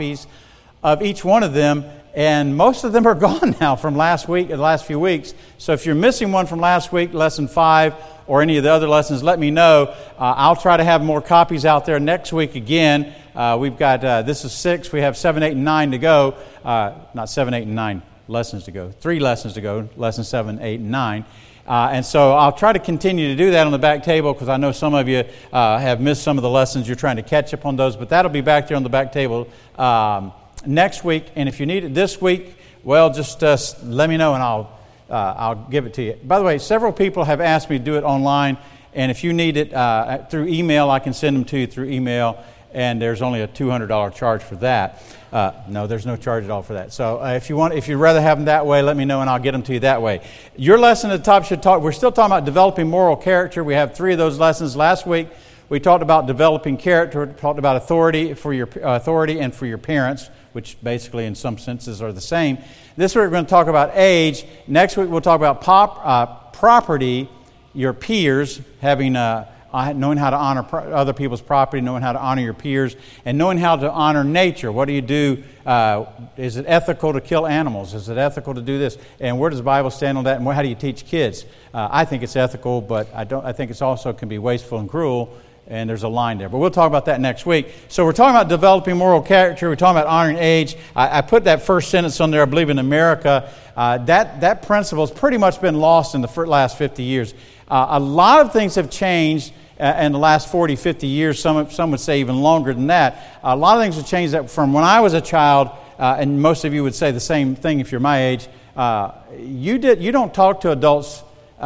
copies of each one of them, and most of them are gone now from last week, the last few weeks. So if you're missing one from last week, lesson 5, or any of the other lessons, let me know. I'll try to have more copies out there next week again. We've got, this is 6, we have 7, 8, and 9 to go. Not 7, 8, and 9 lessons to go. 3 lessons to go, lessons 7, 8, and 9. And so I'll try to continue to do that on the back table, because I know some of you have missed some of the lessons. You're trying to catch up on those, but that'll be back there on the back table next week. And if you need it this week, well, just let me know and I'll give it to you. By the way, several people have asked me to do it online, and if you need it through email, I can send them to you through email, and there's only a $200 charge for that. No, there's no charge at all for that. So if you'd rather have them that way, let me know and I'll get them to you that way. Your lesson at the top should talk. We're still talking about developing moral character. We have 3 of those lessons. Last week we talked about developing character. We talked about authority for your authority and for your parents, which basically in some senses are the same. This week we're going to talk about age. Next week we'll talk about property, your peers, having knowing how to honor other people's property, knowing how to honor your peers, and knowing how to honor nature. What do you do? Is it ethical to kill animals? Is it ethical to do this? And where does the Bible stand on that? And how do you teach kids? I think it's ethical, but I think it's also can be wasteful and cruel. And there's a line there. But we'll talk about that next week. So we're talking about developing moral character. We're talking about honoring age. I put that first sentence on there, I believe in America. That principle has pretty much been lost in the last 50 years. A lot of things have changed in the last 40, 50 years. Some would say even longer than that. A lot of things have changed that from when I was a child, and most of you would say the same thing if you're my age. You don't talk to adults.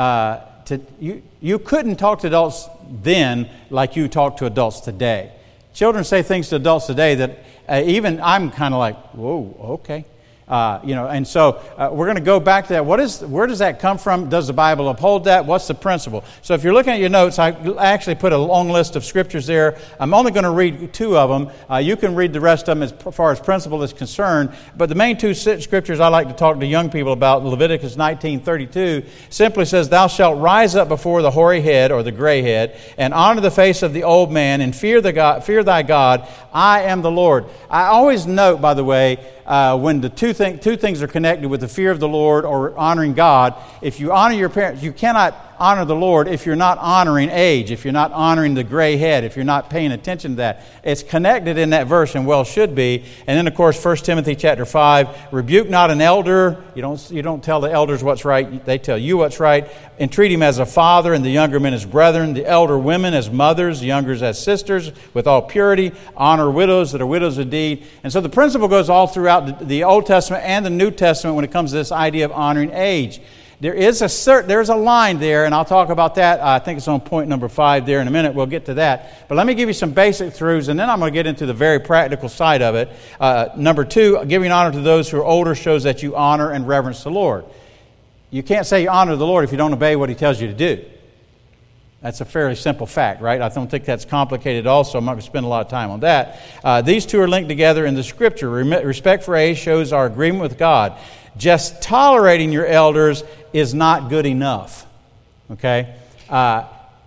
You couldn't talk to adults then like you talk to adults today. Children say things to adults today that even I'm kind of like, whoa, okay. And so we're going to go back to that. Where does that come from? Does the Bible uphold that? What's the principle? So if you're looking at your notes, I actually put a long list of scriptures there. I'm only going to read 2 of them. You can read the rest of them as far as principle is concerned. But the main 2 scriptures I like to talk to young people about, Leviticus 19:32, simply says, "Thou shalt rise up before the hoary head," or the gray head, "and honor the face of the old man, and fear thy God. I am the Lord." I always note, by the way, when the two things are connected with the fear of the Lord or honoring God. If you honor your parents, you cannot honor the Lord if you're not honoring age, if you're not honoring the gray head, if you're not paying attention to that. It's connected in that verse and well should be. And then, of course, 1 Timothy chapter 5, "Rebuke not an elder." You don't tell the elders what's right. They tell you what's right. "Entreat him as a father, and the younger men as brethren, the elder women as mothers, the younger as sisters, with all purity. Honor widows that are widows indeed." And so the principle goes all throughout the Old Testament and the New Testament when it comes to this idea of honoring age. There's a line there, and I'll talk about that. I think it's on point number 5 there in a minute. We'll get to that. But let me give you some basic truths, and then I'm going to get into the very practical side of it. Number 2, giving honor to those who are older shows that you honor and reverence the Lord. You can't say you honor the Lord if you don't obey what He tells you to do. That's a fairly simple fact, right? I don't think that's complicated also. I'm not going to spend a lot of time on that. These 2 are linked together in the Scripture. Respect for age shows our agreement with God. Just tolerating your elders is not good enough. Okay? I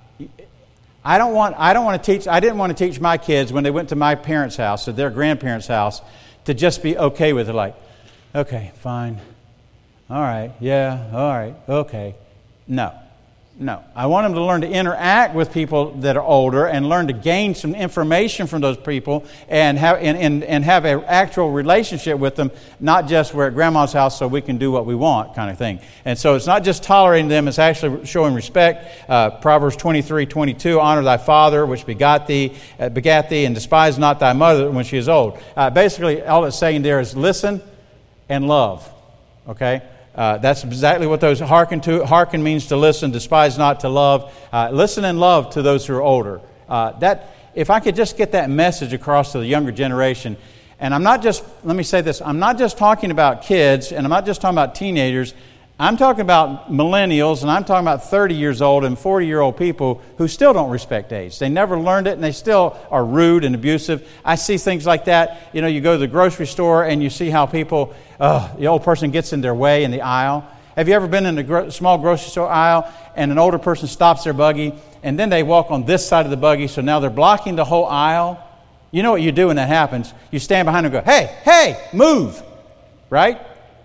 didn't want to teach my kids when they went to my parents' house or their grandparents' house to just be okay with it, like, okay, fine. All right, yeah, all right, okay. No. I want them to learn to interact with people that are older and learn to gain some information from those people and have an actual relationship with them, not just we're at grandma's house so we can do what we want kind of thing. And so it's not just tolerating them, it's actually showing respect. Proverbs 23:22, "Honor thy father which begat thee, and despise not thy mother when she is old." Basically, all it's saying there is listen and love. Okay? That's exactly what those hearken means to listen, despise not to love. Listen and love to those who are older. If I could just get that message across to the younger generation, and let me say this, I'm not just talking about kids, and I'm not just talking about teenagers, I'm talking about millennials, and I'm talking about 30 years old and 40-year-old people who still don't respect age. They never learned it, and they still are rude and abusive. I see things like that. You go to the grocery store, and you see how people, the old person gets in their way in the aisle. Have you ever been in a small grocery store aisle, and an older person stops their buggy, and then they walk on this side of the buggy, so now they're blocking the whole aisle? You know what you do when that happens? You stand behind them and go, hey, move, right?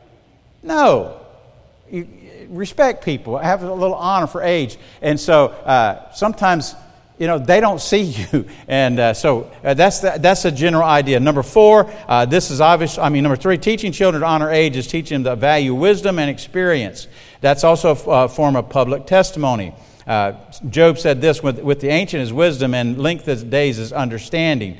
No. You respect people. Have a little honor for age. And so sometimes, they don't see you. And so that's a general idea. Number 4, this is obvious. Number 3, teaching children to honor age is teaching them to value wisdom and experience. That's also a form of public testimony. Job said this, with the ancient is wisdom and length of days is understanding.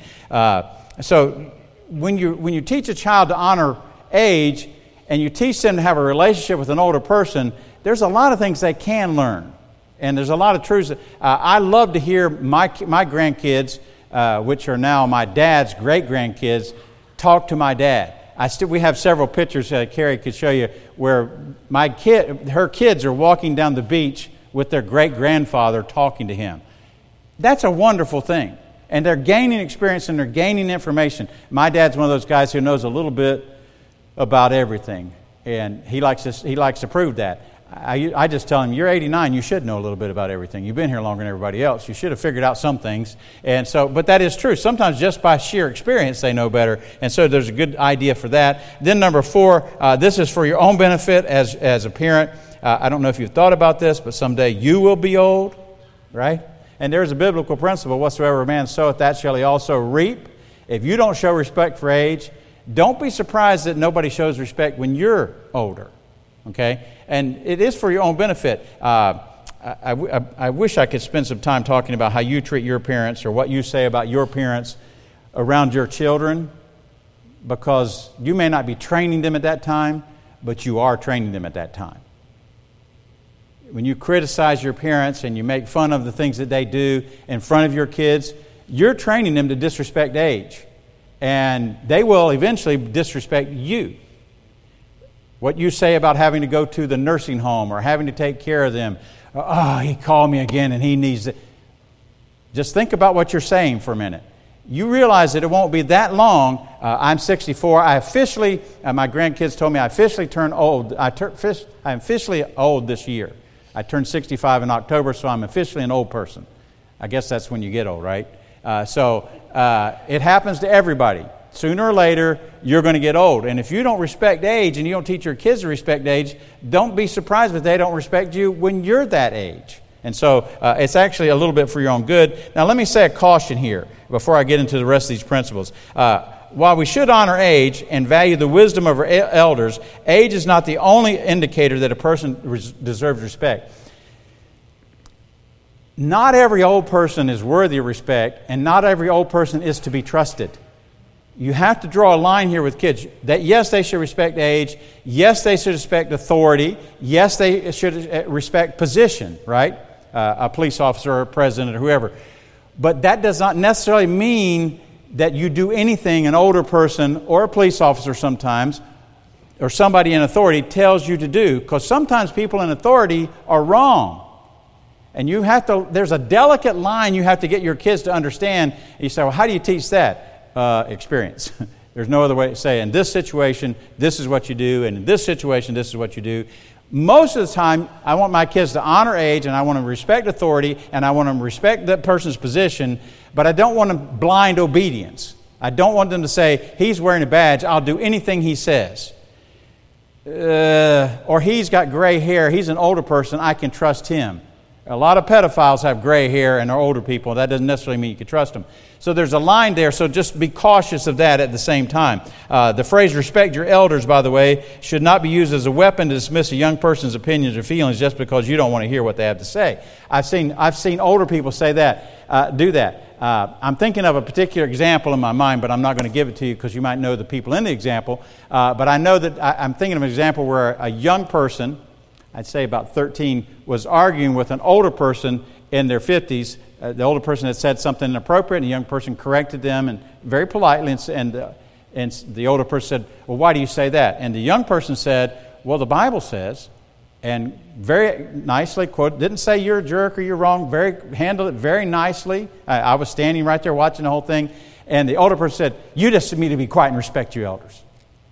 So when you teach a child to honor age and you teach them to have a relationship with an older person, there's a lot of things they can learn. And there's a lot of truths. I love to hear my grandkids, which are now my dad's great-grandkids, talk to my dad. We have several pictures Carrie could show you where her kids are walking down the beach with their great-grandfather talking to him. That's a wonderful thing. And they're gaining experience and they're gaining information. My dad's one of those guys who knows a little bit about everything. And he likes to prove that. I just tell him, you're 89, you should know a little bit about everything. You've been here longer than everybody else. You should have figured out some things. And so, but that is true. Sometimes just by sheer experience they know better. And so there's a good idea for that. Then number 4, this is for your own benefit as a parent. I don't know if you've thought about this, but someday you will be old, right? And there's a biblical principle, whatsoever a man soweth, that shall he also reap. If you don't show respect for age, don't be surprised that nobody shows respect when you're older, okay? And it is for your own benefit. I wish I could spend some time talking about how you treat your parents or what you say about your parents around your children, because you may not be training them at that time, but you are training them at that time. When you criticize your parents and you make fun of the things that they do in front of your kids, you're training them to disrespect age. And they will eventually disrespect you. What you say about having to go to the nursing home or having to take care of them. Oh, he called me again and he needs it. Just think about what you're saying for a minute. You realize that it won't be that long. I'm 64. I officially, my grandkids told me I officially turned old. I'm officially old this year. I turned 65 in October, so I'm officially an old person. I guess that's when you get old, right? So it happens to everybody. Sooner or later, you're going to get old. And if you don't respect age and you don't teach your kids to respect age, don't be surprised if they don't respect you when you're that age. And so it's actually a little bit for your own good. Now let me say a caution here before I get into the rest of these principles. While we should honor age and value the wisdom of our elders, age is not the only indicator that a person deserves respect. Not every old person is worthy of respect, and not every old person is to be trusted. You have to draw a line here with kids. That yes, they should respect age. Yes, they should respect authority. Yes, they should respect position, right? A police officer or a president or whoever. But that does not necessarily mean that you do anything an older person or a police officer sometimes or somebody in authority tells you to do. Because sometimes people in authority are wrong. And you have to, there's a delicate line you have to get your kids to understand. You say, well, how do you teach that? Experience. There's no other way to say, in this situation, this is what you do, and in this situation, this is what you do. Most of the time, I want my kids to honor age, and I want them to respect authority, and I want them to respect that person's position, but I don't want them blind obedience. I don't want them to say, he's wearing a badge, I'll do anything he says. Or he's got gray hair, he's an older person, I can trust him. A lot of pedophiles have gray hair and are older people. That doesn't necessarily mean you can trust them. So there's a line there, so just be cautious of that at the same time. The phrase, respect your elders, by the way, should not be used as a weapon to dismiss a young person's opinions or feelings just because you don't want to hear what they have to say. I've seen older people say that, do that. I'm thinking of a particular example in my mind, but I'm not going to give it to you because you might know the people in the example. But I know that I'm thinking of an example where a young person, I'd say about 13, was arguing with an older person in their 50s. The older person had said something inappropriate, and the young person corrected them and very politely. And the older person said, well, why do you say that? And the young person said, well, the Bible says, and very nicely quoted, didn't say you're a jerk or you're wrong, handled it very nicely. I was standing right there watching the whole thing. And the older person said, you just need to be quiet and respect your elders.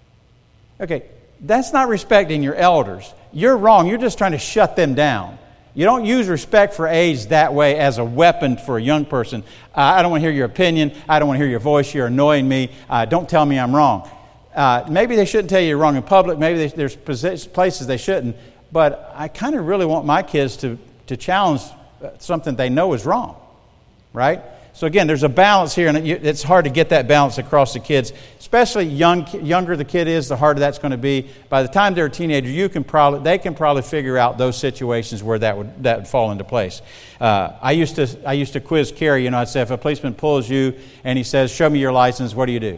Okay, that's not respecting your elders. You're wrong. You're just trying to shut them down. You don't use respect for age that way as a weapon for a young person. I don't want to hear your opinion. I don't want to hear your voice. You're annoying me. Don't tell me I'm wrong. Maybe they shouldn't tell you you're wrong in public. Maybe there's places they shouldn't. But I kind of really want my kids to challenge something they know is wrong, right? So again, there's a balance here, and it's hard to get that balance across the kids, especially younger the kid is, the harder that's going to be. By the time they're a teenager, they can probably figure out those situations where that would fall into place. I used to quiz Carrie. I'd say, if a policeman pulls you and he says, "Show me your license," what do you do?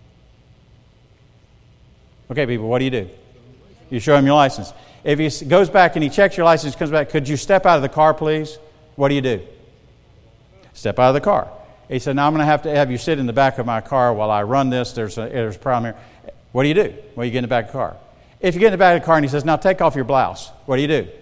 Okay, people, what do you do? You show him your license. If he goes back and he checks your license, comes back, "Could you step out of the car, please?" What do you do? Step out of the car. He said, "Now I'm going to have you sit in the back of my car while I run this. There's a problem here." What do you do? Well, you get in the back of the car. If you get in the back of the car and he says, "Now take off your blouse," what do you do?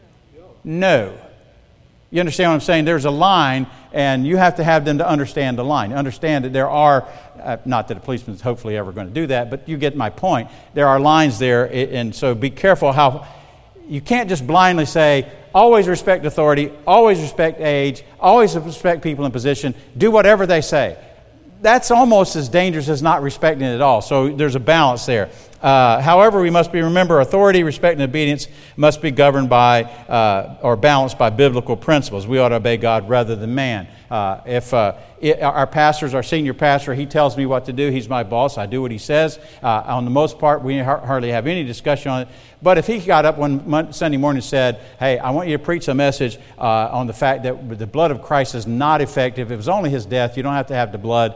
No. You understand what I'm saying? There's a line, and you have to have them to understand the line. Understand that there are, not that a policeman's hopefully ever going to do that, but you get my point. There are lines there, and so be careful how... You can't just blindly say, always respect authority, always respect age, always respect people in position, do whatever they say. That's almost as dangerous as not respecting it at all. So there's a balance there. However, we must remember authority, respect, and obedience must be governed by or balanced by biblical principles. We ought to obey God rather than man. If our pastor's our senior pastor, he tells me what to do. He's my boss. I do what he says. On the most part, we hardly have any discussion on it. But if he got up one Sunday morning and said, "Hey, I want you to preach a message on the fact that the blood of Christ is not effective. It was only His death. You don't have to have the blood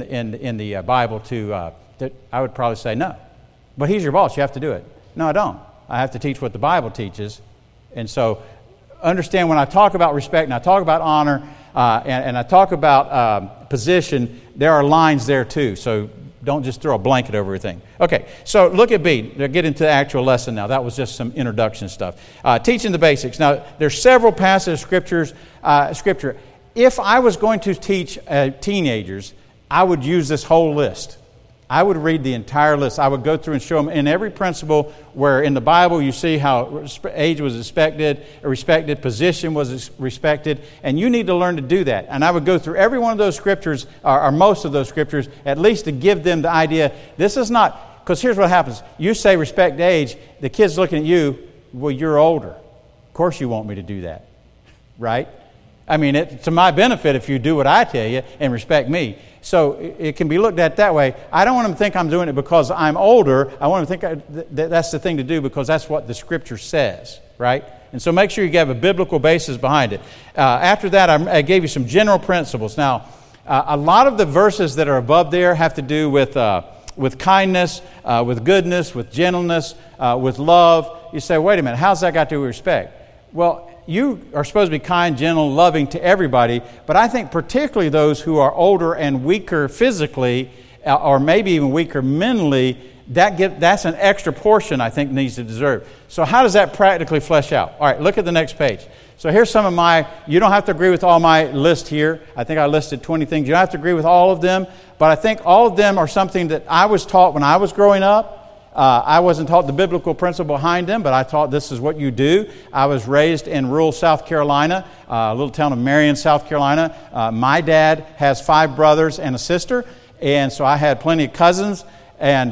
in the Bible to." I would probably say no. But he's your boss. You have to do it. No, I don't. I have to teach what the Bible teaches. And so understand, when I talk about respect and I talk about honor and I talk about position, there are lines there too. So don't just throw a blanket over everything. Okay, so look at B. They'll get into the actual lesson now. That was just some introduction stuff. Teaching the basics. Now, there's several passages of Scripture. If I was going to teach teenagers, I would use this whole list. I would read the entire list. I would go through and show them in every principle where in the Bible you see how age was respected, position was respected, and you need to learn to do that. And I would go through every one of those scriptures, or most of those scriptures, at least to give them the idea, this is not, because here's what happens. You say respect age, the kid's looking at you, well, you're older. Of course you want me to do that, right? I mean, it's to my benefit if you do what I tell you and respect me. So it can be looked at that way. I don't want them to think I'm doing it because I'm older. I want them to think that's the thing to do because that's what the Scripture says, right? And so make sure you have a biblical basis behind it. After that, I gave you some general principles. Now, a lot of the verses that are above there have to do with kindness, with goodness, with gentleness, with love. You say, wait a minute, how's that got to do with respect? Well, you are supposed to be kind, gentle, loving to everybody, but I think particularly those who are older and weaker physically, or maybe even weaker mentally, that's an extra portion I think needs to deserve. So how does that practically flesh out? All right, look at the next page. So here's some of you don't have to agree with all my list here. I think I listed 20 things. You don't have to agree with all of them, but I think all of them are something that I was taught when I was growing up. I wasn't taught the biblical principle behind them, but I taught this is what you do. I was raised in rural South Carolina, a little town of Marion, South Carolina. My dad has 5 brothers and a sister, and so I had plenty of cousins. And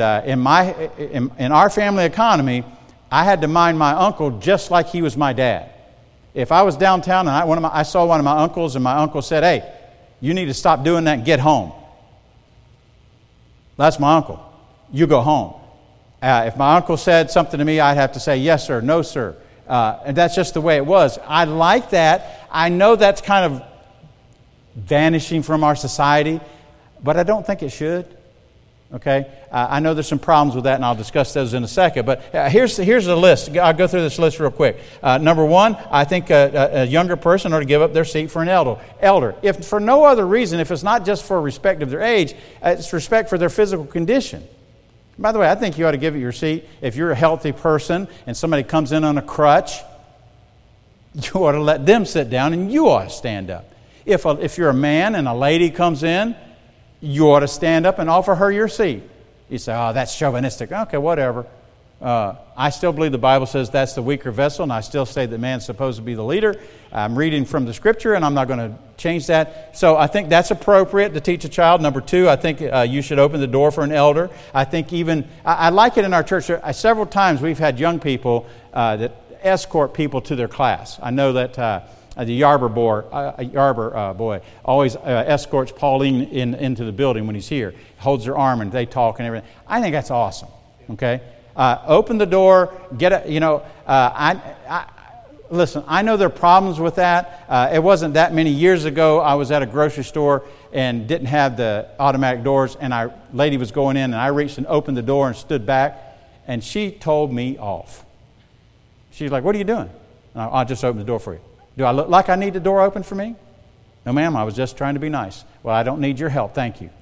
in our family economy, I had to mind my uncle just like he was my dad. If I was downtown and I saw one of my uncles, and my uncle said, "Hey, you need to stop doing that and get home." That's my uncle. You go home. If my uncle said something to me, I'd have to say, "Yes, sir," "No, sir." And that's just the way it was. I like that. I know that's kind of vanishing from our society, but I don't think it should. Okay? I know there's some problems with that, and I'll discuss those in a second. But here's the list. I'll go through this list real quick. Number 1, I think a younger person ought to give up their seat for an elder. If for no other reason, if it's not just for respect of their age, it's respect for their physical condition. By the way, I think you ought to give it your seat. If you're a healthy person and somebody comes in on a crutch, you ought to let them sit down and you ought to stand up. If you're a man and a lady comes in, you ought to stand up and offer her your seat. You say, "Oh, that's chauvinistic." Okay, whatever. I still believe the Bible says that's the weaker vessel, and I still say that man's supposed to be the leader. I'm reading from the Scripture, and I'm not going to change that. So I think that's appropriate to teach a child. Number two, I think you should open the door for an elder. I think I like it in our church. Several times we've had young people that escort people to their class. I know that the Yarber boy always escorts Pauline into the building when he's here. Holds her arm and they talk and everything. I think that's awesome. Okay, open the door. Listen. I know there are problems with that. It wasn't that many years ago. I was at a grocery store and didn't have the automatic doors, and lady was going in, and I reached and opened the door and stood back, and she told me off. She's like, "What are you doing?" I'll just open the door for you. Do I look like I need the door open for me? No, ma'am, I was just trying to be nice. Well, I don't need your help, thank you.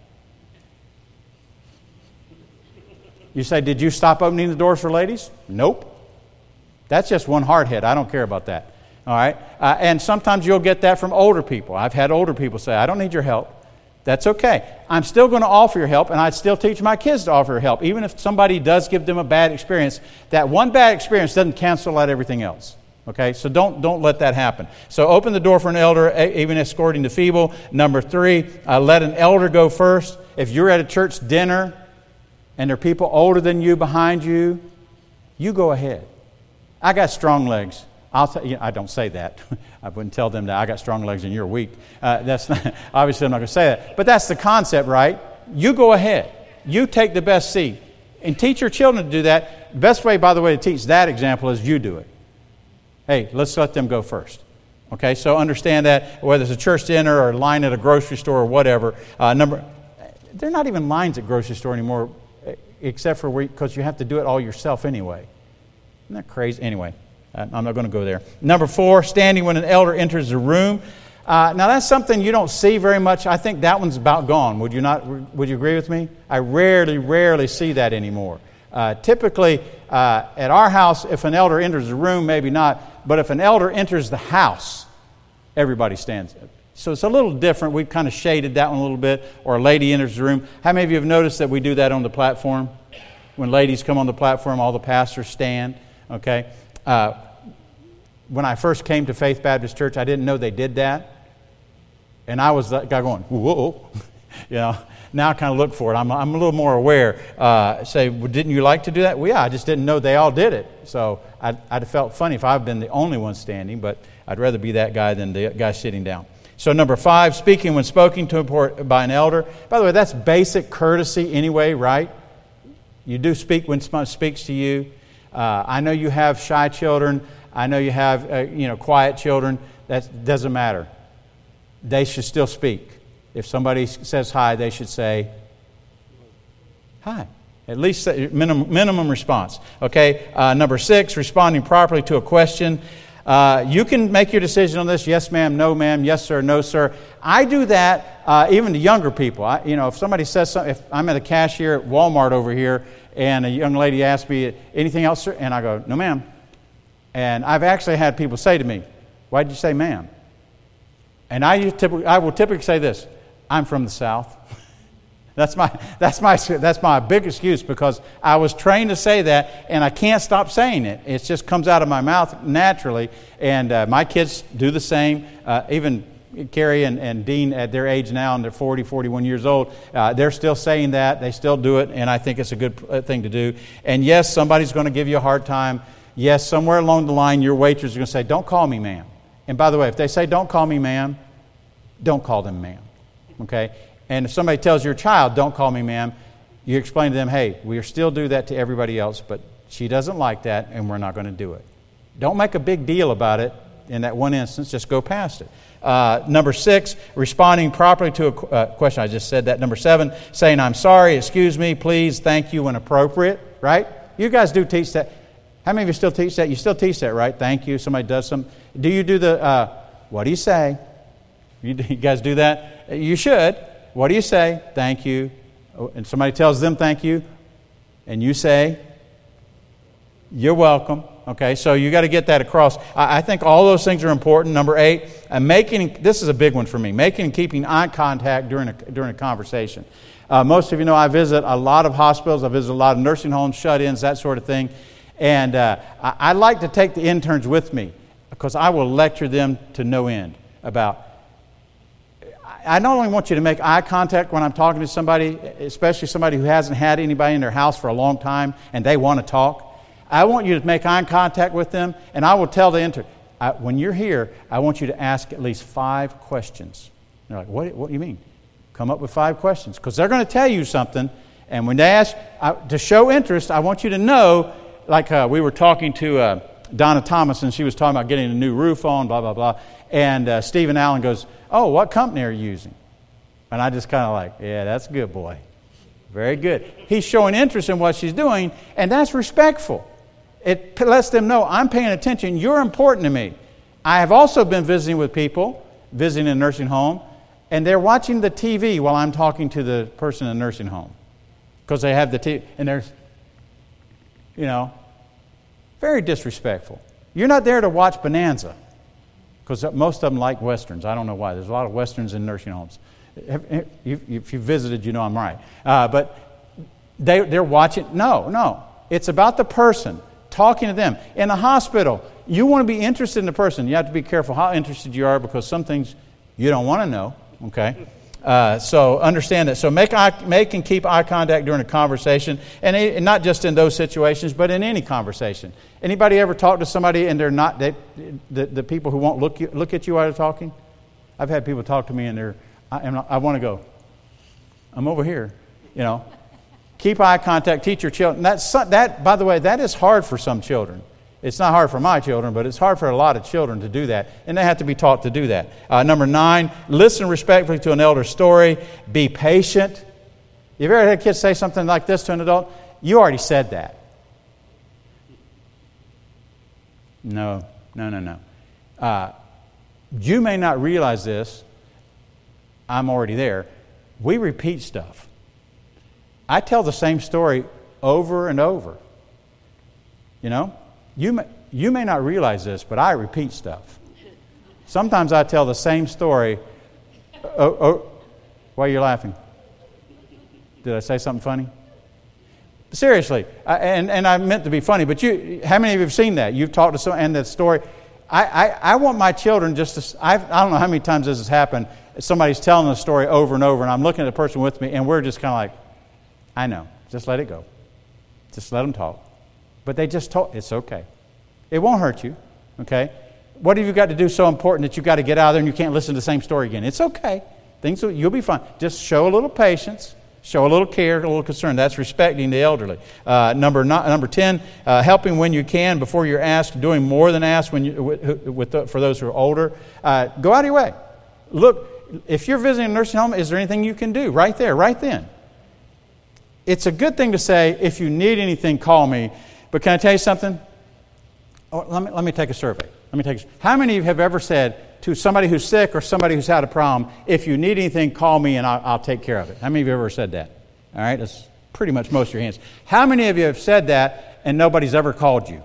You say, did you stop opening the doors for ladies? Nope. That's just one hardhead. I don't care about that. All right? And sometimes you'll get that from older people. I've had older people say, I don't need your help. That's okay. I'm still going to offer your help, and I'd still teach my kids to offer help. Even if somebody does give them a bad experience, that one bad experience doesn't cancel out everything else. Okay? So don't let that happen. So open the door for an elder, even escorting the feeble. Number three, let an elder go first. If you're at a church dinner and there are people older than you behind you, you go ahead. I got strong legs. I don't say that. I wouldn't tell them that I got strong legs and you're weak. That's not, obviously I'm not going to say that. But that's the concept, right? You go ahead. You take the best seat. And teach your children to do that. The best way, by the way, to teach that example is you do it. Hey, let's let them go first. Okay, so understand that whether it's a church dinner or a line at a grocery store or whatever. They're not even lines at grocery store anymore, except for because you have to do it all yourself anyway. Isn't that crazy? Anyway, I'm not going to go there. Number four, standing when an elder enters the room. Now that's something you don't see very much. I think that one's about gone. Would you not? Would you agree with me? I rarely see that anymore. Typically, at our house, if an elder enters the room, maybe not. But if an elder enters the house, everybody stands up. So it's a little different. We've kind of shaded that one a little bit. Or a lady enters the room. How many of you have noticed that we do that on the platform? When ladies come on the platform, all the pastors stand. Okay. When I first came to Faith Baptist Church, I didn't know they did that. And I was that guy going, whoa. Now I kind of look for it. I'm a little more aware. Say, well, didn't you like to do that? Well, yeah, I just didn't know they all did it. So I'd have felt funny if I'd been the only one standing, but I'd rather be that guy than the guy sitting down. So number five, speaking when spoken to by an elder. By the way, that's basic courtesy anyway, right? You do speak when someone speaks to you. I know you have shy children. I know you have quiet children. That doesn't matter. They should still speak. If somebody says hi, they should say hi. At least minimum response. Okay. Number six, responding properly to a question. You can make your decision on this. Yes, ma'am. No, ma'am. Yes, sir. No, sir. I do that even to younger people. If somebody says something, if I'm at a cashier at Walmart over here, and a young lady asks me, anything else, sir? And I go, no, ma'am. And I've actually had people say to me, why did you say ma'am? And I will typically say this, I'm from the South. That's my big excuse, because I was trained to say that, and I can't stop saying it. It just comes out of my mouth naturally, and my kids do the same. Even Carrie and Dean, at their age now, and they're 40, 41 years old, they're still saying that. They still do it, and I think it's a good thing to do. And yes, somebody's going to give you a hard time. Yes, somewhere along the line, your waitress is going to say, don't call me ma'am. And by the way, if they say, don't call me ma'am, don't call them ma'am. Okay? And if somebody tells your child, don't call me ma'am, you explain to them, hey, we still do that to everybody else, but she doesn't like that, and we're not going to do it. Don't make a big deal about it in that one instance. Just go past it. Number six, responding properly to a question. I just said that. Number seven, saying I'm sorry, excuse me, please, thank you when appropriate. Right? You guys do teach that. How many of you still teach that? You still teach that, right? Thank you. Somebody does something. Do you do the, what do you say? You guys do that? You should. What do you say? Thank you. And somebody tells them thank you. And you say, you're welcome. Okay, so you got to get that across. I think all those things are important. Number eight, this is a big one for me, making and keeping eye contact during a conversation. Most of you know I visit a lot of hospitals. I visit a lot of nursing homes, shut-ins, that sort of thing. And I like to take the interns with me because I will lecture them to no end about. I not only want you to make eye contact when I'm talking to somebody, especially somebody who hasn't had anybody in their house for a long time and they want to talk. I want you to make eye contact with them, and I will tell the intern, when you're here, I want you to ask at least 5 questions. They're like, what do you mean? Come up with 5 questions. Because they're going to tell you something, and when they ask, to show interest, I want you to know, like we were talking to Donna Thomas, and she was talking about getting a new roof on, blah, blah, blah. And Stephen Allen goes, oh, what company are you using? And I just kind of like, yeah, that's good, boy. Very good. He's showing interest in what she's doing, and that's respectful. It lets them know, I'm paying attention, you're important to me. I have also been visiting with people, visiting in a nursing home, and they're watching the TV while I'm talking to the person in the nursing home. Because they have the TV, and there's, very disrespectful. You're not there to watch Bonanza. Because most of them like Westerns. I don't know why. There's a lot of Westerns in nursing homes. If you visited, you know I'm right. But they're watching. No. It's about the person, talking to them. In a hospital, you want to be interested in the person. You have to be careful how interested you are because some things you don't want to know. Okay? So understand that. So make and keep eye contact during a conversation, and not just in those situations, but in any conversation. Anybody ever talk to somebody and they're not the people who won't look at you while they're talking? I've had people talk to me and I want to go. I'm over here, Keep eye contact. Teach your children. That, by the way, that is hard for some children. It's not hard for my children, but it's hard for a lot of children to do that. And they have to be taught to do that. Number 9, listen respectfully to an elder's story. Be patient. You've ever had kids say something like this to an adult? You already said that. No. You may not realize this. I'm already there. We repeat stuff. I tell the same story over and over. You may not realize this, but I repeat stuff. Sometimes I tell the same story. Why are you laughing? Did I say something funny? Seriously, and I meant to be funny, but how many of you have seen that? You've talked to someone, and the story. I want my children just to. I don't know how many times this has happened. Somebody's telling the story over and over, and I'm looking at the person with me, and we're just kind of like, I know, just let it go. Just let them talk. But they just talk. It's okay. It won't hurt you, okay? What have you got to do so important that you've got to get out of there and you can't listen to the same story again? It's okay. You'll be fine. Just show a little patience, show a little care, a little concern. That's respecting the elderly. Number 10, helping when you can before you're asked, doing more than asked for those who are older. Go out of your way. Look, if you're visiting a nursing home, is there anything you can do right there, right then? It's a good thing to say, if you need anything, call me. But can I tell you something? Let me take a survey. How many of you have ever said to somebody who's sick or somebody who's had a problem, if you need anything, call me and I'll take care of it? How many of you have ever said that? All right, that's pretty much most of your hands. How many of you have said that and nobody's ever called you?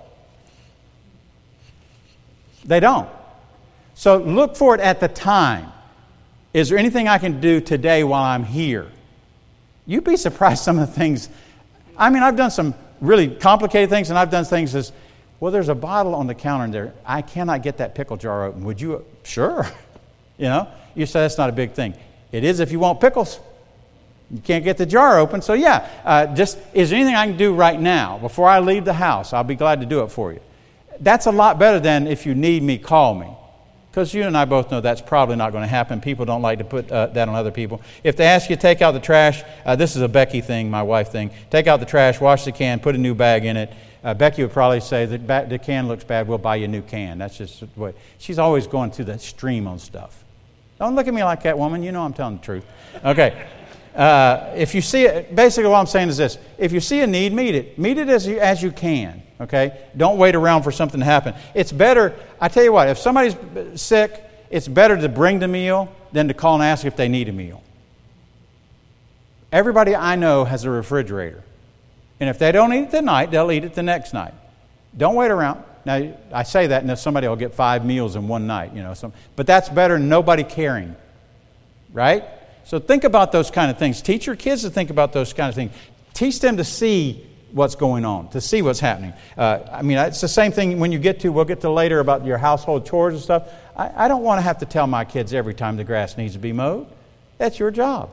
They don't. So look for it at the time. Is there anything I can do today while I'm here? You'd be surprised some of the things. I've done some really complicated things, and I've done things as, well, there's a bottle on the counter in there. I cannot get that pickle jar open. Would you? Sure. You say that's not a big thing. It is if you want pickles. You can't get the jar open. So just, is there anything I can do right now before I leave the house? I'll be glad to do it for you. That's a lot better than if you need me, call me. Because you and I both know that's probably not going to happen. People don't like to put that on other people. If they ask you to take out the trash, this is a Becky thing, my wife thing. Take out the trash, wash the can, put a new bag in it. Becky would probably say, the can looks bad, we'll buy you a new can. That's just the way. She's always going through the stream on stuff. Don't look at me like that, woman. You know I'm telling the truth. Okay. If you see it, basically what I'm saying is this. If you see a need, meet it. Meet it as you can. Okay? Don't wait around for something to happen. It's better, I tell you what, if somebody's sick, it's better to bring the meal than to call and ask if they need a meal. Everybody I know has a refrigerator. And if they don't eat it tonight, they'll eat it the next night. Don't wait around. Now, I say that and somebody will get 5 meals in one night, but that's better than nobody caring. Right? So think about those kind of things. Teach your kids to think about those kind of things. Teach them to see what's going on, to see what's happening. It's the same thing when we'll get to later about your household chores and stuff. I don't want to have to tell my kids every time the grass needs to be mowed. That's your job.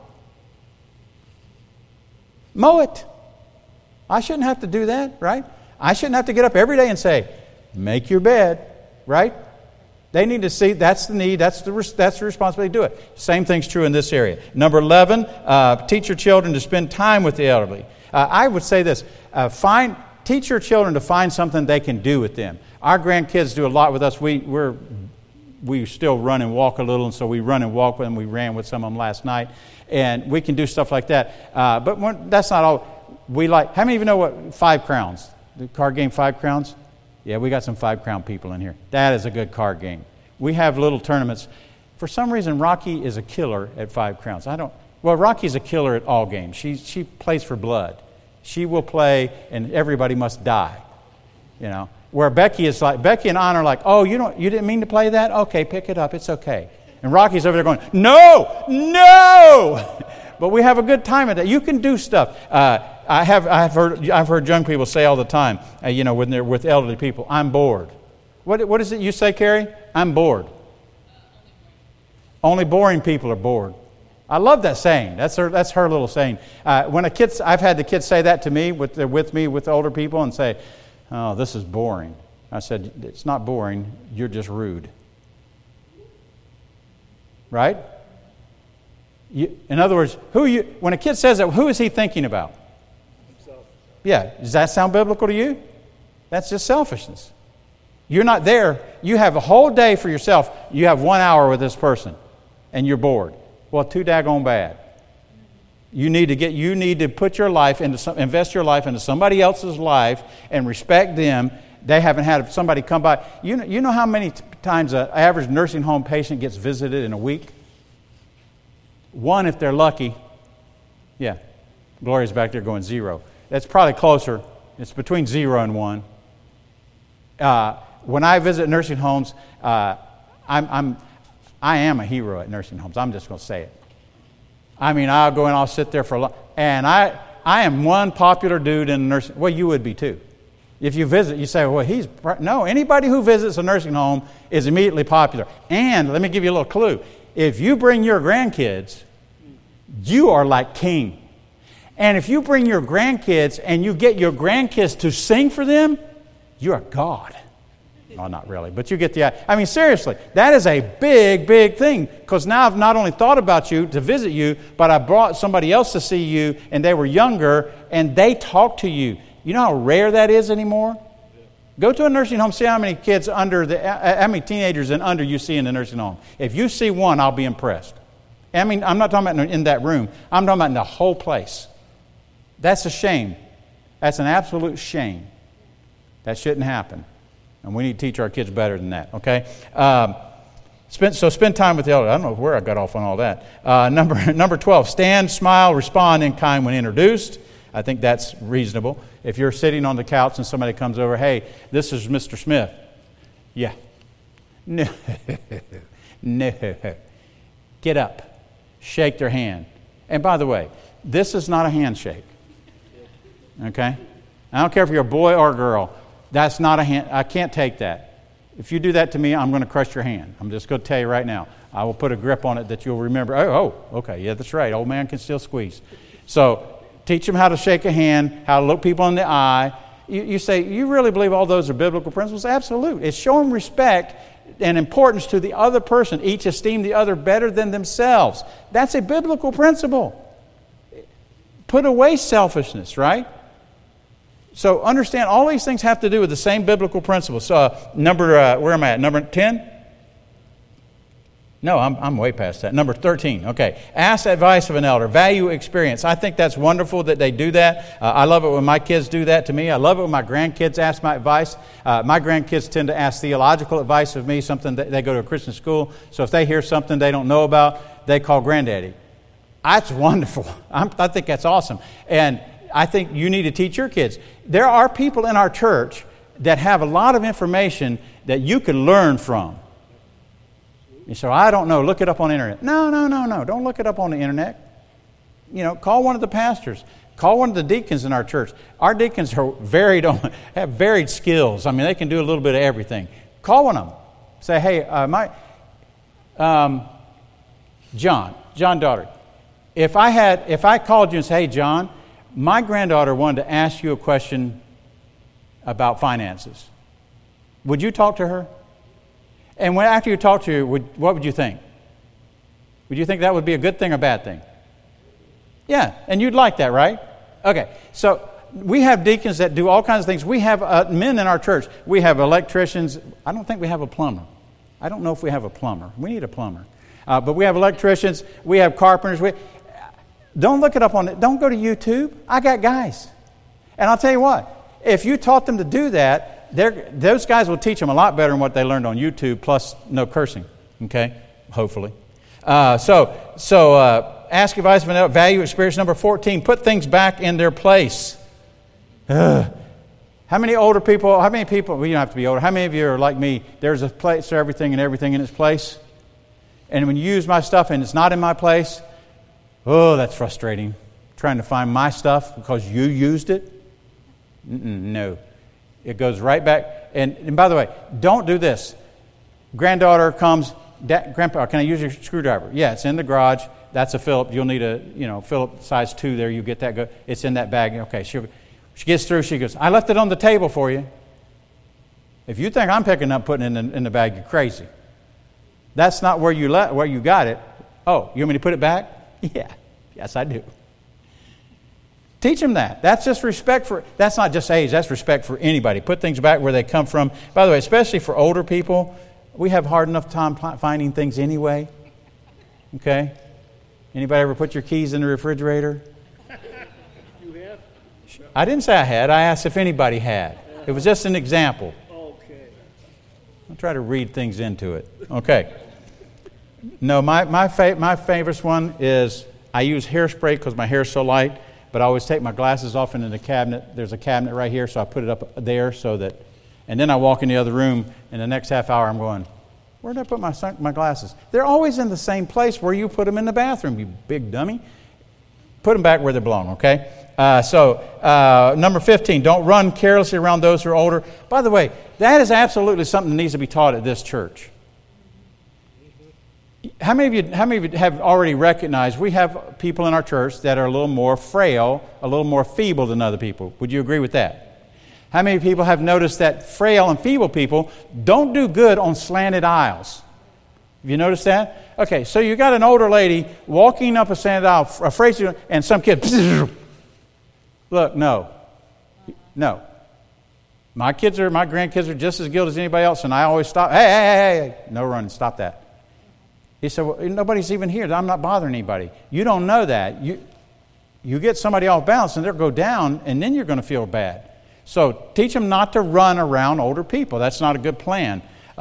Mow it. I shouldn't have to do that, right? I shouldn't have to get up every day and say, make your bed, right? They need to see that's the need, that's the responsibility to do it. Same thing's true in this area. Number 11, teach your children to spend time with the elderly. I would say this, teach your children to find something they can do with them. Our grandkids do a lot with us. We still run and walk a little, and so we run and walk with them. We ran with some of them last night, and we can do stuff like that. But that's not all. How many of you know what 5 crowns? The card game 5 crowns? Yeah, we got some 5 crown people in here. That is a good card game. We have little tournaments. For some reason, Rocky is a killer at 5 crowns. Rocky's a killer at all games. She plays for blood. She will play, and everybody must die. You know, where Becky and Anna are like, oh, you didn't mean to play that? Okay, pick it up. It's okay. And Rocky's over there going, no. But we have a good time at that. You can do stuff. I've heard young people say all the time, when they're with elderly people, I'm bored. What is it you say, Carrie? I'm bored. Only boring people are bored. I love that saying. That's her little saying. I've had the kids say that to me with older people and say, oh, this is boring. I said, it's not boring. You're just rude. Right? In other words, when a kid says that, who is he thinking about? Himself. Yeah. Does that sound biblical to you? That's just selfishness. You're not there. You have a whole day for yourself. You have 1 hour with this person, and you're bored. Well, too daggone bad. You need to put your life invest your life into somebody else's life and respect them. They haven't had somebody come by. You know how many times an average nursing home patient gets visited in a week? 1 if they're lucky. Yeah. Gloria's back there going 0. That's probably closer. It's between 0 and 1. When I visit nursing homes, I am a hero at nursing homes. I'm just going to say it. I'll go and I'll sit there for a long... And I am one popular dude in nursing... Well, you would be too. If you visit, you say, well, No, anybody who visits a nursing home is immediately popular. And let me give you a little clue. If you bring your grandkids, you are like king. And if you bring your grandkids and you get your grandkids to sing for them, you are God. Well, not really, but you get the idea. Seriously, that is a big, big thing. Because now I've not only thought about you to visit you, but I brought somebody else to see you, and they were younger, and they talk to you. You know how rare that is anymore? Go to a nursing home, see how many kids how many teenagers and under you see in the nursing home. If you see 1, I'll be impressed. I'm not talking about in that room. I'm talking about in the whole place. That's a shame. That's an absolute shame. That shouldn't happen. And we need to teach our kids better than that, okay? Spend time with the elder. I don't know where I got off on all that. Number 12, stand, smile, respond in kind when introduced. I think that's reasonable. If you're sitting on the couch and somebody comes over, hey, this is Mr. Smith. Yeah. No. No. Get up. Shake their hand. And by the way, this is not a handshake. Okay? I don't care if you're a boy or a girl. That's not a hand. I can't take that. If you do that to me, I'm going to crush your hand. I'm just going to tell you right now. I will put a grip on it that you'll remember. Oh, okay. Yeah, that's right. Old man can still squeeze. So teach them how to shake a hand, how to look people in the eye. You say, you really believe all those are biblical principles? Absolutely. It's showing respect and importance to the other person. Each esteem the other better than themselves. That's a biblical principle. Put away selfishness, right? So understand, all these things have to do with the same biblical principles. So where am I at? Number 10? No, I'm way past that. Number 13. Okay. Ask advice of an elder. Value experience. I think that's wonderful that they do that. I love it when my kids do that to me. I love it when my grandkids ask my advice. My grandkids tend to ask theological advice of me, something that they go to a Christian school. So if they hear something they don't know about, they call Granddaddy. That's wonderful. I think that's awesome. And I think you need to teach your kids. There are people in our church that have a lot of information that you can learn from. You say, I don't know, look it up on the internet. No, don't look it up on the internet. Call one of the pastors. Call one of the deacons in our church. Our deacons are have varied skills. I mean, they can do a little bit of everything. Call one of them. Say, hey, John Daugherty, if I called you and said, hey, John, my granddaughter wanted to ask you a question about finances, would you talk to her? And after you talk to her, what would you think? Would you think that would be a good thing or bad thing? Yeah, and you'd like that, right? Okay, so we have deacons that do all kinds of things. We have men in our church. We have electricians. I don't think we have a plumber. I don't know if we have a plumber. We need a plumber. But we have electricians. We have carpenters. Don't look it up don't go to YouTube. I got guys. And I'll tell you what, if you taught them to do that, those guys will teach them a lot better than what they learned on YouTube, plus no cursing, okay, hopefully. Ask advice of value experience. Number 14, put things back in their place. How many people, well, you don't have to be older, how many of you are like me, there's a place for everything and everything in its place? And when you use my stuff and it's not in my place, oh, that's frustrating. Trying to find my stuff because you used it? No. It goes right back. And by the way, don't do this. Granddaughter comes, Grandpa, can I use your screwdriver? Yeah, it's in the garage. That's a Phillips. You'll need a, Phillips size 2 there. You get that. It's in that bag. Okay, she gets through. She goes, I left it on the table for you. If you think I'm picking up putting it in the bag, you're crazy. That's not where you got it. Oh, you want me to put it back? Yeah. Yes, I do. Teach them that. That's just respect that's not just age, that's respect for anybody. Put things back where they come from. By the way, especially for older people, we have hard enough time finding things anyway. Okay? Anybody ever put your keys in the refrigerator? You have? I didn't say I had. I asked if anybody had. It was just an example. Okay. I'll try to read things into it. Okay. No, my favorite one is I use hairspray because my hair is so light. But I always take my glasses off into the cabinet. There's a cabinet right here, so I put it up there and then I walk in the other room, and the next half hour I'm going, where did I put my glasses? They're always in the same place where you put them in the bathroom, you big dummy. Put them back where they belong, okay? Number 15, don't run carelessly around those who are older. By the way, that is absolutely something that needs to be taught at this church. How many of you have already recognized we have people in our church that are a little more frail, a little more feeble than other people? Would you agree with that? How many people have noticed that frail and feeble people don't do good on slanted aisles? Have you noticed that? Okay, so you got an older lady walking up a slanted aisle, afraid to, and some kid, look, no. My grandkids are just as guilty as anybody else, and I always stop. Hey, no running, stop that. He said, well, nobody's even here. I'm not bothering anybody. You don't know that. You get somebody off balance and they'll go down, and then you're going to feel bad. So teach them not to run around older people. That's not a good plan.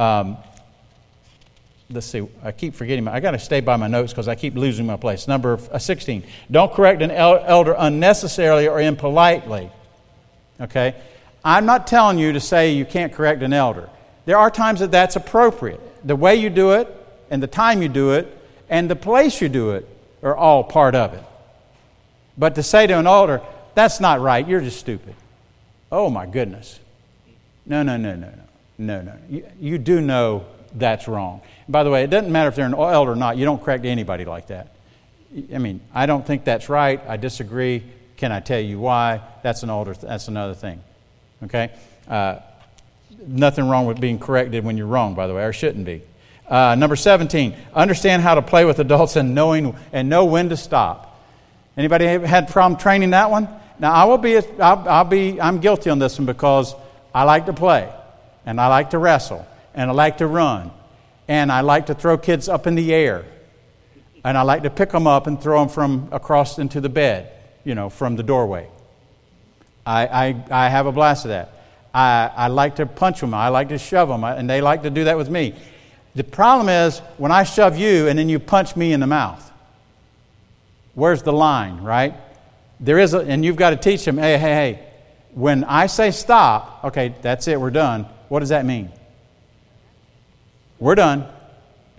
Let's see. I keep forgetting. I got to stay by my notes because I keep losing my place. Number 16. Don't correct an elder unnecessarily or impolitely. Okay? I'm not telling you to say you can't correct an elder. There are times that that's appropriate. The way you do it, and the time you do it, and the place you do it are all part of it. But to say to an elder, that's not right, you're just stupid. Oh my goodness. No. You do know that's wrong. And by the way, it doesn't matter if they're an elder or not. You don't correct anybody like that. I mean, I don't think that's right. I disagree. Can I tell you why? That's another thing. Okay? Nothing wrong with being corrected when you're wrong, by the way, or shouldn't be. Number 17, understand how to play with adults and know when to stop. Anybody had problem training that one? Now I'm guilty on this one because I like to play, and I like to wrestle, and I like to run, and I like to throw kids up in the air, and I like to pick them up and throw them from across into the bed, from the doorway. I have a blast of that. I like to punch them. I like to shove them, and they like to do that with me. The problem is when I shove you and then you punch me in the mouth. Where's the line, right? And you've got to teach them, hey, when I say stop, okay, that's it, we're done. What does that mean? We're done.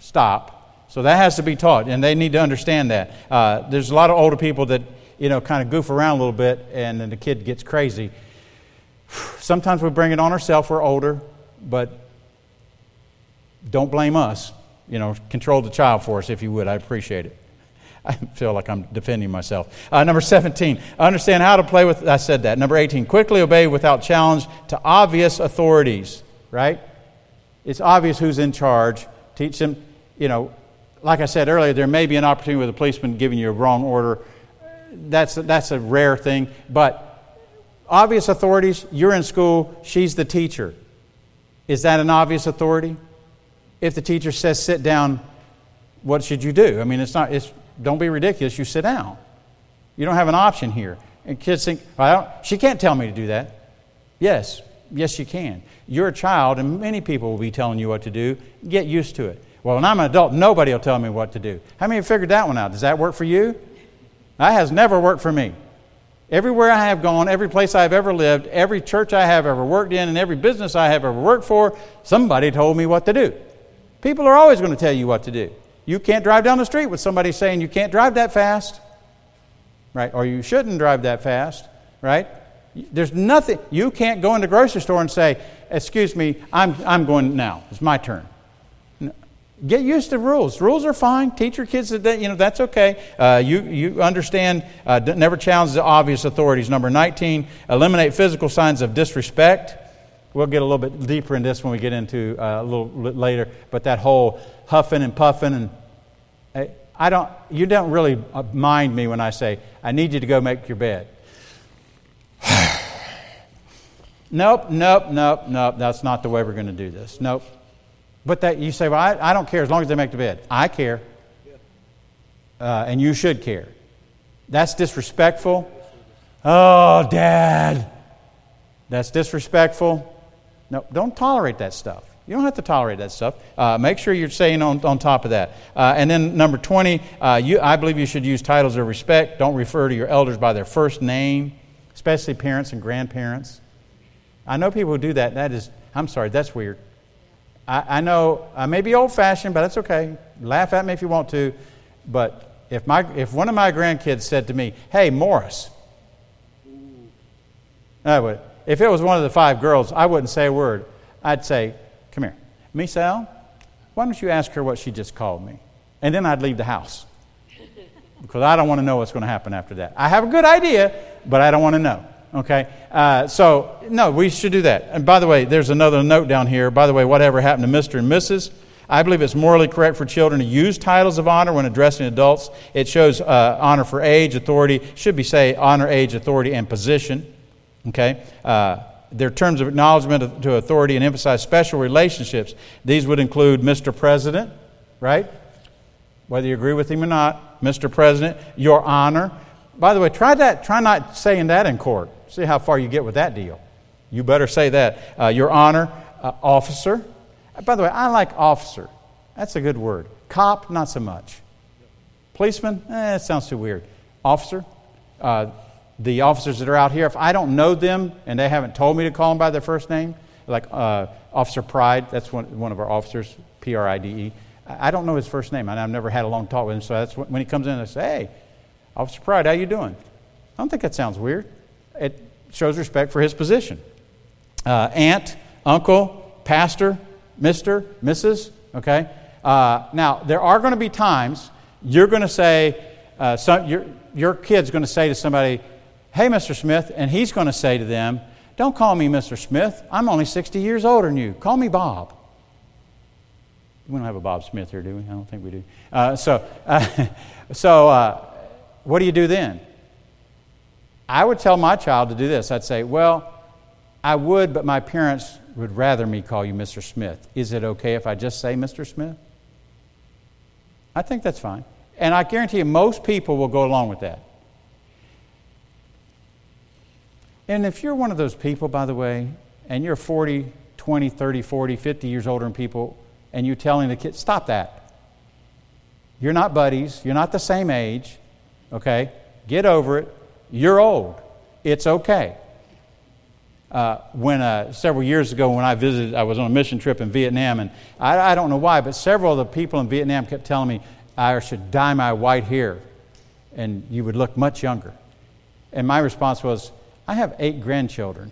stop. So that has to be taught, and they need to understand that. There's a lot of older people that, kind of goof around a little bit, and then the kid gets crazy. Sometimes we bring it on ourselves. We're older, but don't blame us. Control the child for us, if you would. I appreciate it. I feel like I'm defending myself. Number 17, understand how to play with, I said that. Number 18, quickly obey without challenge to obvious authorities, right? It's obvious who's in charge. Teach them, like I said earlier, there may be an opportunity with a policeman giving you a wrong order. That's a rare thing. But obvious authorities, you're in school, she's the teacher. Is that an obvious authority? If the teacher says sit down, what should you do? I mean, don't be ridiculous. You sit down. You don't have an option here. And kids think, she can't tell me to do that. Yes, you can. You're a child, and many people will be telling you what to do. Get used to it. Well, when I'm an adult, nobody will tell me what to do. How many have figured that one out? Does that work for you? That has never worked for me. Everywhere I have gone, every place I've ever lived, every church I have ever worked in, and every business I have ever worked for, somebody told me what to do. People are always going to tell you what to do. You can't drive down the street with somebody saying you can't drive that fast, right? Or you shouldn't drive that fast, right? There's nothing. You can't go in the grocery store and say, "Excuse me, I'm going now. It's my turn." Get used to rules. Rules are fine. Teach your kids that that's okay. You understand. Never challenge the obvious authorities. Number 19, eliminate physical signs of disrespect. We'll get a little bit deeper in this when we get into a little bit later. But that whole huffing and puffing, and you don't really mind me when I say, I need you to go make your bed. Nope. That's not the way we're going to do this. Nope. But that you say, well, I don't care as long as they make the bed. I care. And you should care. That's disrespectful. Oh, Dad. That's disrespectful. No, don't tolerate that stuff. You don't have to tolerate that stuff. Make sure you're staying on top of that. And then number 20, I believe you should use titles of respect. Don't refer to your elders by their first name, especially parents and grandparents. I know people who do that. I'm sorry, that's weird. I know I may be old-fashioned, but that's okay. Laugh at me if you want to. But if one of my grandkids said to me, "Hey, Morris," I would. If it was one of the 5 girls, I wouldn't say a word. I'd say, "Come here. Misael, why don't you ask her what she just called me?" And then I'd leave the house. Because I don't want to know what's going to happen after that. I have a good idea, but I don't want to know. Okay? No, we should do that. And by the way, there's another note down here. By the way, whatever happened to Mr. and Mrs.? I believe it's morally correct for children to use titles of honor when addressing adults. It shows honor for age, authority. Should be say honor, age, authority, and position. Okay? They're terms of acknowledgement to authority and emphasize special relationships. These would include Mr. President, right? Whether you agree with him or not, Mr. President, Your Honor. By the way, try that. Try not saying that in court. See how far you get with that deal. You better say that. Your Honor, Officer. By the way, I like officer. That's a good word. Cop, not so much. Policeman, it sounds too weird. Officer. The officers that are out here, if I don't know them and they haven't told me to call them by their first name, like Officer Pride, that's one of our officers, Pride. I don't know his first name, and I've never had a long talk with him, so that's when he comes in, I say, "Hey, Officer Pride, how you doing?" I don't think that sounds weird. It shows respect for his position. Aunt, uncle, pastor, Mr., Mrs., okay? Now, there are going to be times you're going to say, your kid's going to say to somebody, "Hey, Mr. Smith," and he's going to say to them, "Don't call me Mr. Smith. I'm only 60 years older than you. Call me Bob." We don't have a Bob Smith here, do we? I don't think we do. So what do you do then? I would tell my child to do this. I'd say, "Well, I would, but my parents would rather me call you Mr. Smith. Is it okay if I just say Mr. Smith?" I think that's fine. And I guarantee you most people will go along with that. And if you're one of those people, by the way, and you're 40, 20, 30, 40, 50 years older than people, and you're telling the kids, stop that. You're not buddies. You're not the same age. Okay? Get over it. You're old. It's okay. Several years ago when I visited, I was on a mission trip in Vietnam, and I don't know why, but several of the people in Vietnam kept telling me I should dye my white hair, and you would look much younger. And my response was, I have 8 grandchildren.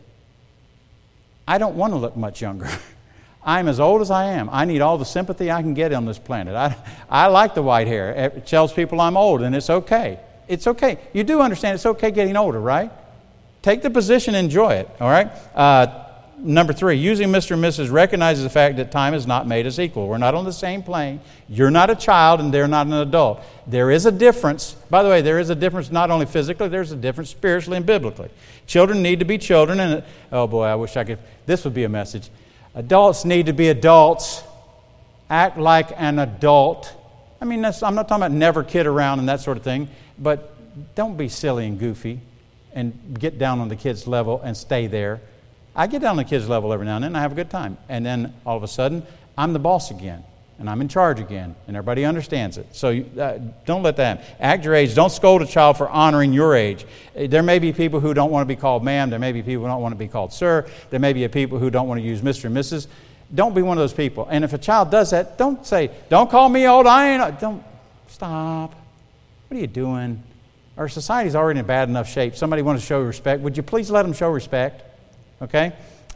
I don't want to look much younger. I'm as old as I am. I need all the sympathy I can get on this planet. I like the white hair. It tells people I'm old, and it's okay. It's okay. You do understand it's okay getting older, right? Take the position, enjoy it, all right? Number 3, using Mr. and Mrs. recognizes the fact that time is not made us equal. We're not on the same plane. You're not a child, and they're not an adult. There is a difference. By the way, there is a difference not only physically, there's a difference spiritually and biblically. Children need to be children, and oh boy, I wish I could. This would be a message. Adults need to be adults. Act like an adult. I mean, I'm not talking about never kid around and that sort of thing, but don't be silly and goofy and get down on the kids' level and stay there. I get down on the kids' level every now and then, and I have a good time. And then all of a sudden, I'm the boss again, and I'm in charge again, and everybody understands it. So don't let that happen. Act your age. Don't scold a child for honoring your age. There may be people who don't want to be called ma'am. There may be people who don't want to be called sir. There may be people who don't want to use Mr. and Mrs. Don't be one of those people. And if a child does that, don't say, don't call me old. Don't. Stop. What are you doing? Our society's already in bad enough shape. Somebody wants to show respect. Would you please let them show respect? Okay?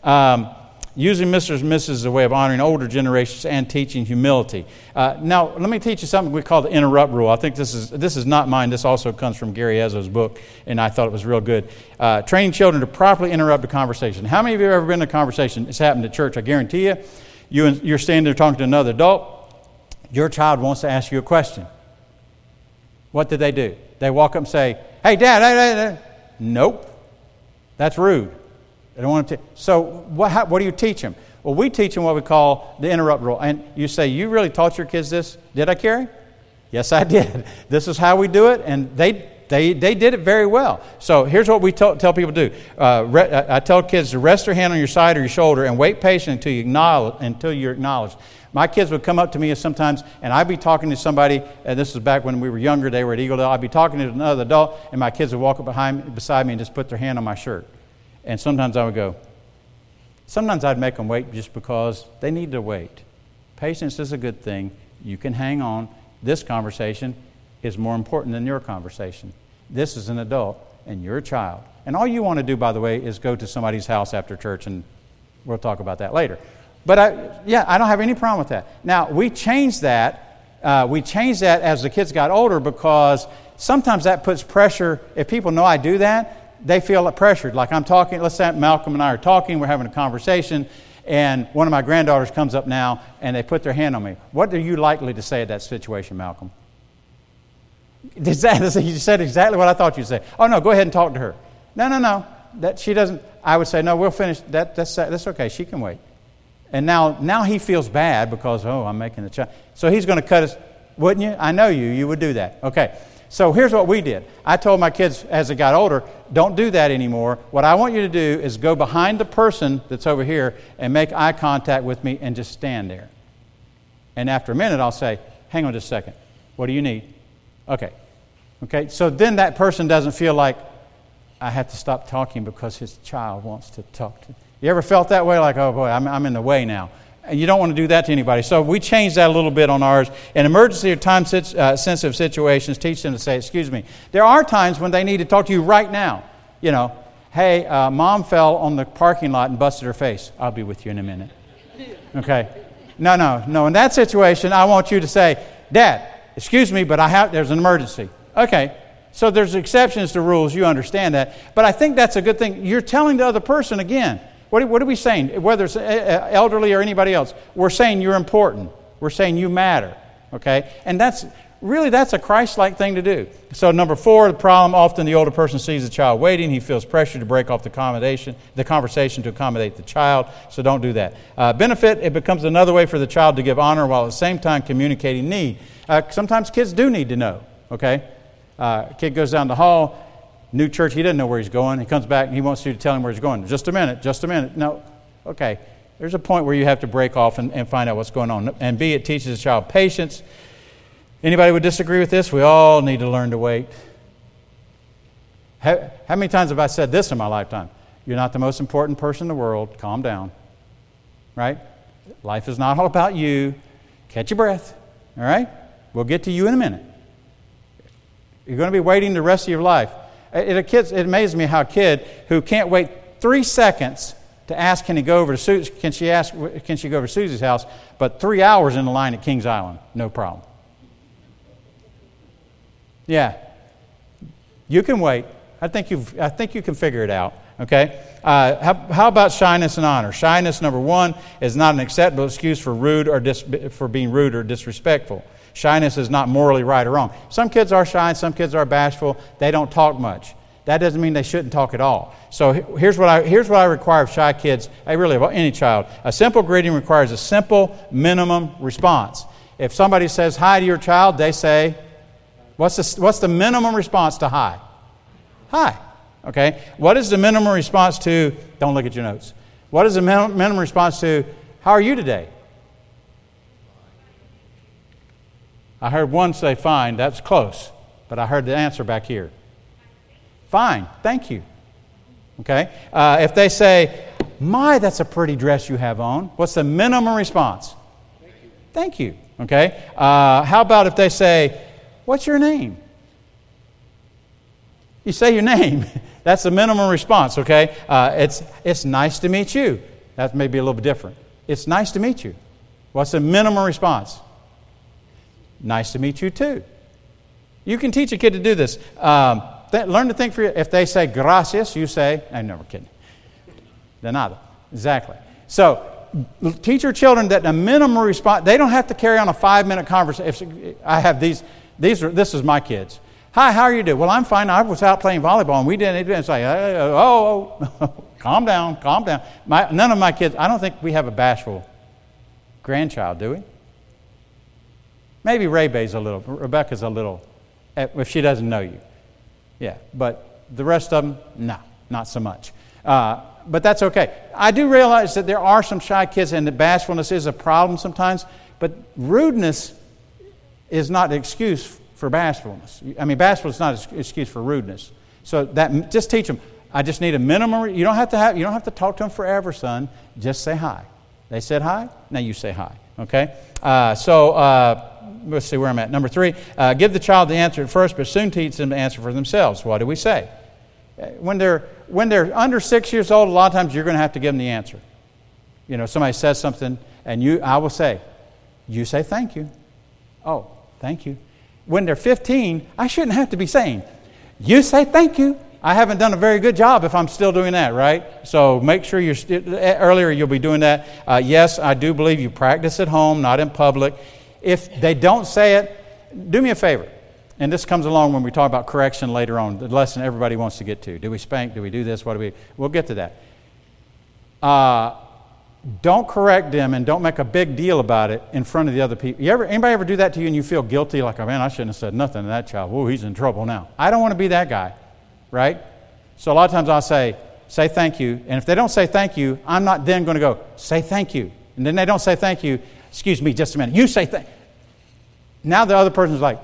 Using Mr. and Mrs. as a way of honoring older generations and teaching humility. Now, let me teach you something we call the interrupt rule. I think this is not mine. This also comes from Gary Ezzo's book, and I thought it was real good. Training children to properly interrupt a conversation. How many of you have ever been in a conversation? It's happened at church, I guarantee you. You're standing there talking to another adult. Your child wants to ask you a question. What did they do? They walk up and say, hey, Dad. Nope. That's rude. They don't want to. So what do you teach them? Well, we teach them what we call the interrupt rule. And you say, you really taught your kids this? Did I, Carrie? Yes, I did. This is how we do it, and they did it very well. So here's what we tell people to do. I tell kids to rest their hand on your side or your shoulder and wait patiently until you're acknowledged. My kids would come up to me sometimes, and I'd be talking to somebody, and this was back when we were younger, they were at Eagledale. I'd be talking to another adult, and my kids would walk up beside me and just put their hand on my shirt. And sometimes I would go. Sometimes I'd make them wait just because they need to wait. Patience is a good thing. You can hang on. This conversation is more important than your conversation. This is an adult, and you're a child. And all you want to do, by the way, is go to somebody's house after church, and we'll talk about that later. But I don't have any problem with that. Now, we changed that. We changed that as the kids got older because sometimes that puts pressure. If people know I do that, they feel pressured. Like I'm talking, let's say Malcolm and I are talking, we're having a conversation, and one of my granddaughters comes up now, and they put their hand on me. What are you likely to say at that situation, Malcolm? You said exactly what I thought you'd say. Oh, no, go ahead and talk to her. No. That she doesn't. I would say, no, we'll finish. That's okay. She can wait. And now he feels bad because, I'm making the child. So he's going to cut us. Wouldn't you? I know you would do that. Okay. So here's what we did. I told my kids as they got older, don't do that anymore. What I want you to do is go behind the person that's over here and make eye contact with me and just stand there. And after a minute, I'll say, hang on just a second. What do you need? Okay. So then that person doesn't feel like I have to stop talking because his child wants to talk to. You ever felt that way? Like, oh boy, I'm in the way now. And you don't want to do that to anybody. So we changed that a little bit on ours. In emergency or time-sensitive situations, teach them to say, excuse me. There are times when they need to talk to you right now. You know, hey, Mom fell on the parking lot and busted her face. I'll be with you in a minute. Okay. No. In that situation, I want you to say, Dad, excuse me, but there's an emergency. Okay. So there's exceptions to rules. You understand that. But I think that's a good thing. You're telling the other person again. What are we saying? Whether it's elderly or anybody else, we're saying you're important. We're saying you matter. Okay? And that's a Christ-like thing to do. So number 4, the problem, often the older person sees the child waiting. He feels pressure to break off the conversation to accommodate the child. So don't do that. Benefit, it becomes another way for the child to give honor while at the same time communicating need. Sometimes kids do need to know. Okay? Kid goes down the hall. New church, he doesn't know where he's going. He comes back and he wants you to tell him where he's going. Just a minute. No, okay. There's a point where you have to break off and find out what's going on. And B, it teaches a child patience. Anybody would disagree with this? We all need to learn to wait. How many times have I said this in my lifetime? You're not the most important person in the world. Calm down. Right? Life is not all about you. Catch your breath. All right? We'll get to you in a minute. You're going to be waiting the rest of your life. It amazes me how a kid who can't wait 3 seconds to ask, can she go over to Susie's house, but 3 hours in the line at Kings Island, no problem. Yeah, you can wait. I think you can figure it out. Okay. How about shyness and honor? Shyness, number one, is not an acceptable excuse for for being rude or disrespectful. Shyness is not morally right or wrong. Some kids are shy and some kids are bashful. They don't talk much. That doesn't mean they shouldn't talk at all. So here's what I require of shy kids, really of any child. A simple greeting requires a simple minimum response. If somebody says hi to your child, they say, what's the minimum response to hi? Hi. Okay. What is the minimum response to, don't look at your notes. What is the minimum response to, how are you today? I heard one say fine, that's close, but I heard the answer back here. Fine, thank you. Okay? If they say, my, that's a pretty dress you have on, what's the minimum response? Thank you. Okay? How about if they say, what's your name? You say your name. That's the minimum response, okay? It's nice to meet you. That may be a little bit different. It's nice to meet you. What's the minimum response? Nice to meet you too. You can teach a kid to do this. Learn to think for you. If they say gracias, you say, I'm never kidding. De nada. Exactly. So, teach your children that a minimum response, they don't have to carry on a 5-minute conversation. I have this is my kids. Hi, how are you doing? Well, I'm fine. I was out playing volleyball and we didn't say, calm down. None of my kids, I don't think we have a bashful grandchild, do we? Maybe Rebecca's a little, if she doesn't know you. Yeah, but the rest of them, no, not so much. But that's okay. I do realize that there are some shy kids and that bashfulness is a problem sometimes, but rudeness is not an excuse for bashfulness. I mean, bashfulness is not an excuse for rudeness. So that just teach them. I just need a minimum. You don't have to talk to them forever, son. Just say hi. They said hi. Now you say hi. Okay. Let's see where I'm at. Number 3, give the child the answer at first, but soon teach them to answer for themselves. What do we say? When they're under 6 years old, a lot of times you're going to have to give them the answer. You know, somebody says something, and I will say, you say thank you. Oh, thank you. When they're 15, I shouldn't have to be saying, you say thank you. I haven't done a very good job if I'm still doing that, right? So make sure earlier you'll be doing that. Yes, I do believe you practice at home, not in public. If they don't say it, do me a favor. And this comes along when we talk about correction later on, the lesson everybody wants to get to. Do we spank? Do we do this? We'll get to that. Don't correct them and don't make a big deal about it in front of the other people. Anybody ever do that to you and you feel guilty? Like, oh man, I shouldn't have said nothing to that child. Whoa, he's in trouble now. I don't want to be that guy, right? So a lot of times I'll say thank you. And if they don't say thank you, I'm not then going to go, say thank you. And then they don't say thank you. Excuse me just a minute. You say thank you. Now the other person's like,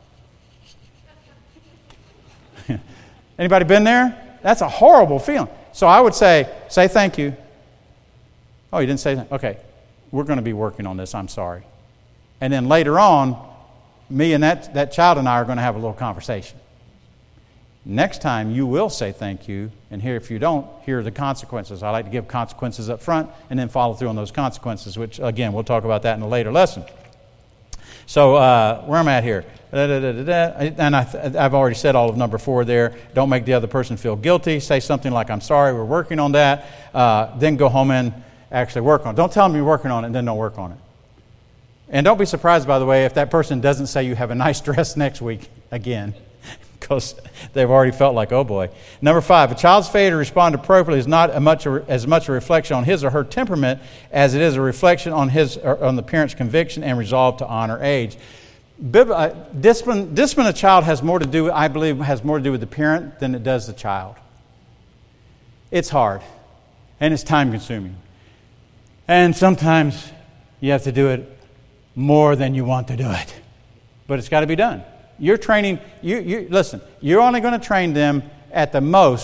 anybody been there? That's a horrible feeling. So I would say thank you. Oh, you didn't say that? Okay. We're going to be working on this. I'm sorry. And then later on, me and that child and I are going to have a little conversation. Next time you will say thank you, and if you don't, here are the consequences. I like to give consequences up front and then follow through on those consequences, which, again, we'll talk about that in a later lesson. So where I'm at here. And I've already said all of number 4 there. Don't make the other person feel guilty. Say something like, I'm sorry, we're working on that. Then go home and actually work on it. Don't tell them you're working on it and then don't work on it. And don't be surprised, by the way, if that person doesn't say you have a nice dress next week again, because they've already felt like, oh boy. Number 5, a child's failure to respond appropriately is not as much a reflection on his or her temperament as it is a reflection on the parent's conviction and resolve to honor age. Discipline a child has more to do with the parent than it does the child. It's hard, and it's time-consuming. And sometimes you have to do it more than you want to do it. But it's got to be done. You're training, listen, you're only going to train them at the most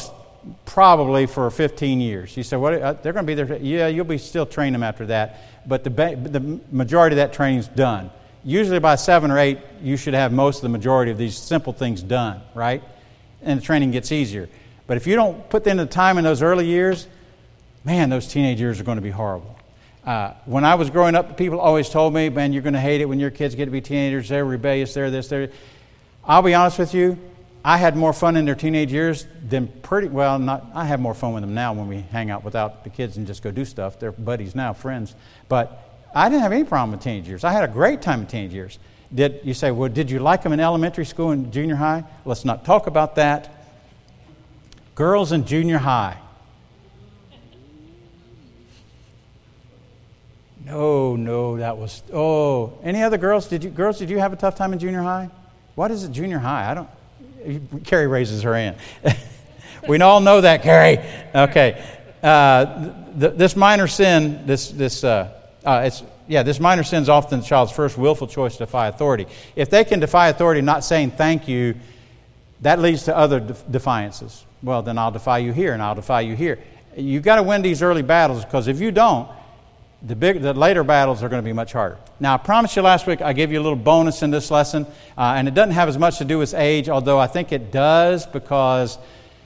probably for 15 years. You say, what? They're going to be there. Yeah, you'll be still training them after that. But the majority of that training is done. Usually by 7 or 8, you should have most of the majority of these simple things done, right? And the training gets easier. But if you don't put in the time in those early years, man, those teenage years are going to be horrible. When I was growing up, people always told me, man, you're going to hate it when your kids get to be teenagers. They're rebellious, they're this, they're... I'll be honest with you, I had more fun in their teenage years than I have more fun with them now when we hang out without the kids and just go do stuff. They're buddies now, friends. But I didn't have any problem with teenage years. I had a great time in teenage years. You say, well, did you like them in elementary school and junior high? Let's not talk about that. Girls in junior high. No, that was... any other girls? Did you have a tough time in junior high? What is it, junior high? Carrie raises her hand. We all know that, Carrie. Okay. This minor sin, this minor sin is often the child's first willful choice to defy authority. If they can defy authority not saying thank you, that leads to other defiances. Well, then I'll defy you here and I'll defy you here. You've got to win these early battles, because if you don't, the later battles are going to be much harder. Now, I promised you last week I gave you a little bonus in this lesson, and it doesn't have as much to do with age, although I think it does, because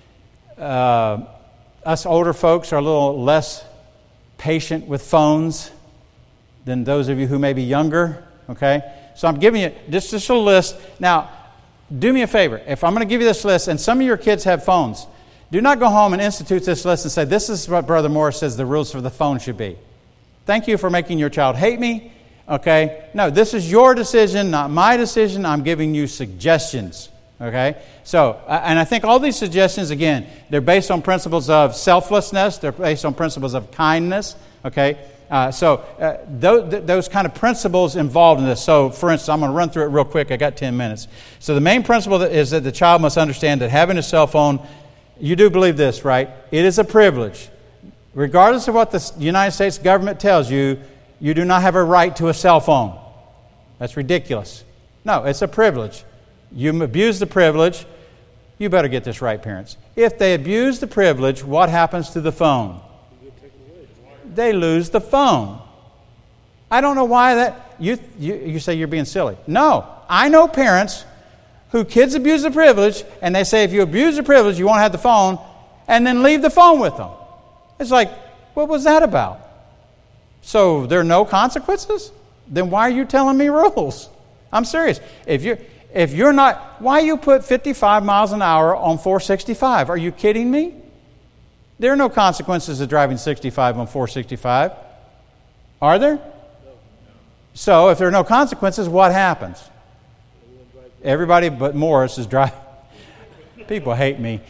us older folks are a little less patient with phones than those of you who may be younger, okay? So I'm giving you just a list. Now, do me a favor. If I'm going to give you this list, and some of your kids have phones, do not go home and institute this list and say, this is what Brother Morris says the rules for the phone should be. Thank you for making your child hate me, okay? No, this is your decision, not my decision. I'm giving you suggestions, okay? So, and I think all these suggestions, again, they're based on principles of selflessness. They're based on principles of kindness, okay? Those kind of principles involved in this. So, for instance, I'm going to run through it real quick. I got 10 minutes. So the main principle is that the child must understand that having a cell phone, you do believe this, right? It is a privilege. Regardless of what the United States government tells you, you do not have a right to a cell phone. That's ridiculous. No, it's a privilege. You abuse the privilege. You better get this right, parents. If they abuse the privilege, what happens to the phone? They lose the phone. I don't know why that... You say you're being silly. No, I know parents who kids abuse the privilege, and they say if you abuse the privilege, you won't have the phone, and then leave the phone with them. It's like, what was that about? So there are no consequences? Then why are you telling me rules? I'm serious. If you're not, why you put 55 miles an hour on 465? Are you kidding me? There are no consequences of driving 65 on 465. Are there? No. So if there are no consequences, what happens? Everybody but Morris is driving. People hate me.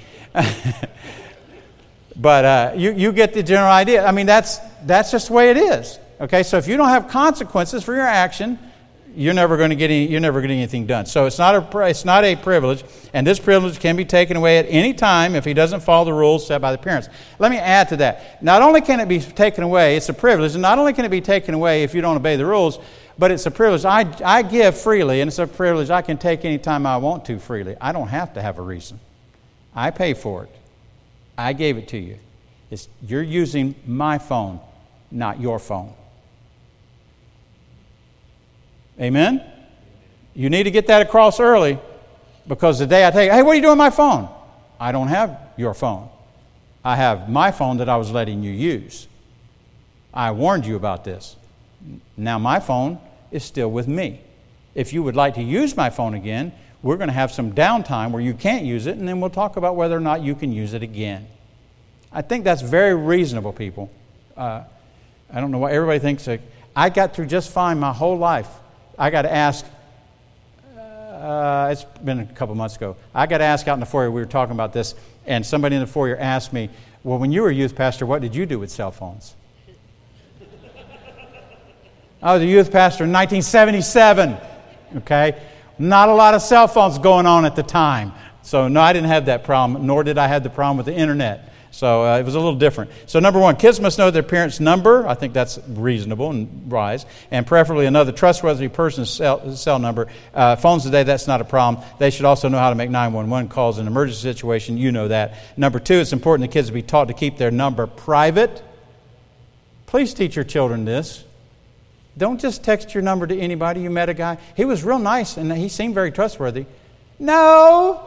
But you get the general idea. I mean, that's just the way it is. Okay, so if you don't have consequences for your action, you're never going to get anything done. So it's not a privilege, and this privilege can be taken away at any time if he doesn't follow the rules set by the parents. Let me add to that. Not only can it be taken away, it's a privilege, and not only can it be taken away if you don't obey the rules, but it's a privilege. I give freely, and it's a privilege I can take any time I want to freely. I don't have to have a reason. I pay for it. I gave it to you. You're using my phone, not your phone. Amen? You need to get that across early, because the day I tell you, hey, what are you doing with my phone? I don't have your phone. I have my phone that I was letting you use. I warned you about this. Now my phone is still with me. If you would like to use my phone again, we're going to have some downtime where you can't use it, and then we'll talk about whether or not you can use it again. I think that's very reasonable, people. I don't know why everybody thinks that. I got through just fine my whole life. I got to ask, it's been a couple months ago, I got to ask out in the foyer, we were talking about this, and somebody in the foyer asked me, well, when you were a youth pastor, what did you do with cell phones? I was a youth pastor in 1977, okay? Not a lot of cell phones going on at the time. So, no, I didn't have that problem, nor did I have the problem with the internet. So it was a little different. So number one, kids must know their parents' number. I think that's reasonable and wise. And preferably another trustworthy person's cell number. Phones today, that's not a problem. They should also know how to make 911 calls in an emergency situation. You know that. Number two, it's important that kids be taught to keep their number private. Please teach your children this. Don't just text your number to anybody. You met a guy. He was real nice and he seemed very trustworthy. No.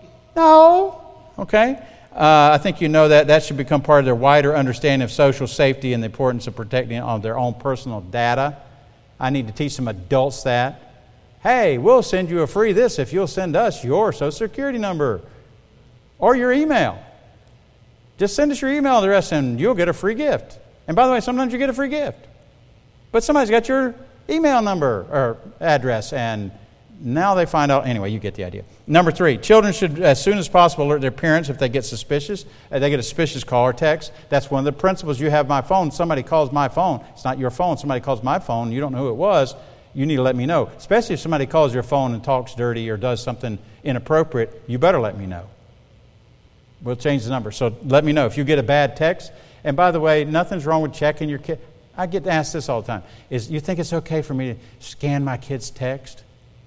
Okay? I think you know that should become part of their wider understanding of social safety and the importance of protecting their own personal data. I need to teach some adults that. Hey, we'll send you a free this if you'll send us your Social Security number or your email. Just send us your email address and you'll get a free gift. And by the way, sometimes you get a free gift. But somebody's got your email number or address, and now they find out. Anyway, you get the idea. Number three, children should, as soon as possible, alert their parents if they get suspicious. They get a suspicious call or text. That's one of the principles. You have my phone. Somebody calls my phone. It's not your phone. Somebody calls my phone. You don't know who it was. You need to let me know. Especially if somebody calls your phone and talks dirty or does something inappropriate, you better let me know. We'll change the number. So let me know. If you get a bad text, and by the way, nothing's wrong with checking your kid. I get asked this all the time. You think it's okay for me to scan my kid's text?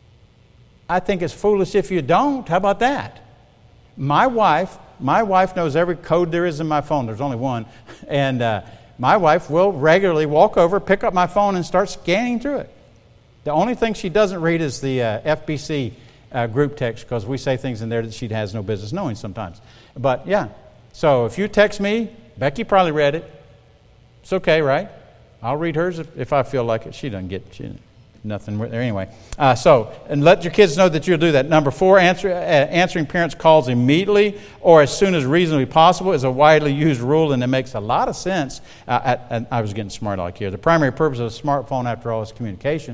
I think it's foolish if you don't. How about that? My wife knows every code there is in my phone. There's only one. And my wife will regularly walk over, pick up my phone, and start scanning through it. The only thing she doesn't read is the FBC group text, because we say things in there that she has no business knowing sometimes. But yeah, so if you text me, Becky probably read it. It's okay, right? I'll read hers if I feel like it. She doesn't get nothing there anyway. And let your kids know that you'll do that. Number four, answering parents' calls immediately or as soon as reasonably possible is a widely used rule, and it makes a lot of sense. I was getting smart like here. The primary purpose of a smartphone, after all, is communication.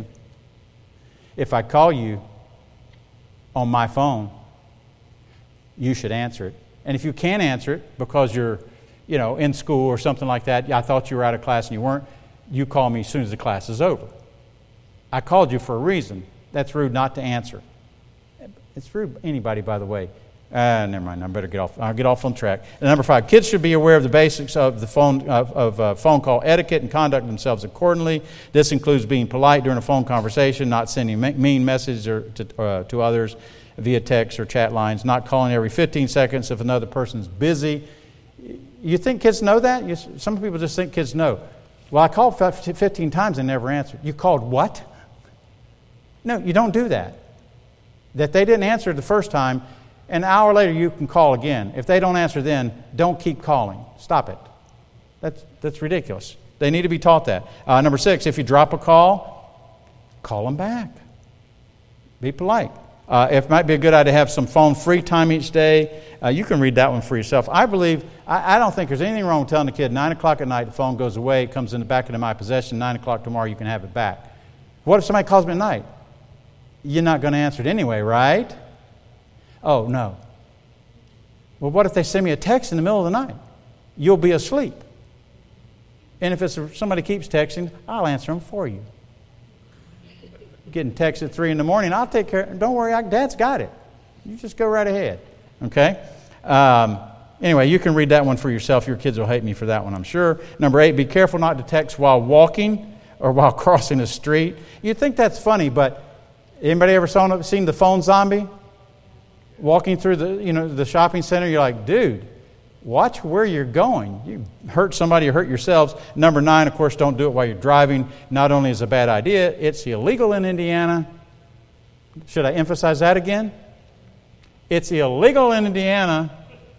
If I call you on my phone, you should answer it. And if you can't answer it because you're in school or something like that, I thought you were out of class and you weren't, you call me as soon as the class is over. I called you for a reason. That's rude not to answer. It's rude anybody, by the way. Never mind. I better get off. I'll get off on track. And number five, kids should be aware of the basics of the phone call etiquette and conduct themselves accordingly. This includes being polite during a phone conversation, not sending mean messages to others via text or chat lines, not calling every 15 seconds if another person's busy. You think kids know that? Some people just think kids know. Well, I called 15 times and never answered. You called what? No, you don't do that. That they didn't answer the first time, an hour later you can call again. If they don't answer then, don't keep calling. Stop it. That's ridiculous. They need to be taught that. Number six, if you drop a call, call them back. Be polite. It might be a good idea to have some phone free time each day. You can read that one for yourself. I don't think there's anything wrong with telling the kid 9 o'clock at night the phone goes away, it comes in the back into my possession, 9 o'clock tomorrow you can have it back. What if somebody calls me at night? You're not going to answer it anyway, right? Oh, no. Well, what if they send me a text in the middle of the night? You'll be asleep. And if somebody keeps texting, I'll answer them for you. Getting text at 3 in the morning, I'll take care. Don't worry, Dad's got it. You just go right ahead. Okay? Anyway, you can read that one for yourself. Your kids will hate me for that one, I'm sure. Number 8, be careful not to text while walking or while crossing a street. You'd think that's funny, but anybody ever seen the phone zombie? Walking through the shopping center, you're like, dude, watch where you're going. You hurt somebody or hurt yourselves. Number 9, of course, don't do it while you're driving. Not only is it a bad idea, it's illegal in Indiana. Should I emphasize that again? It's illegal in Indiana.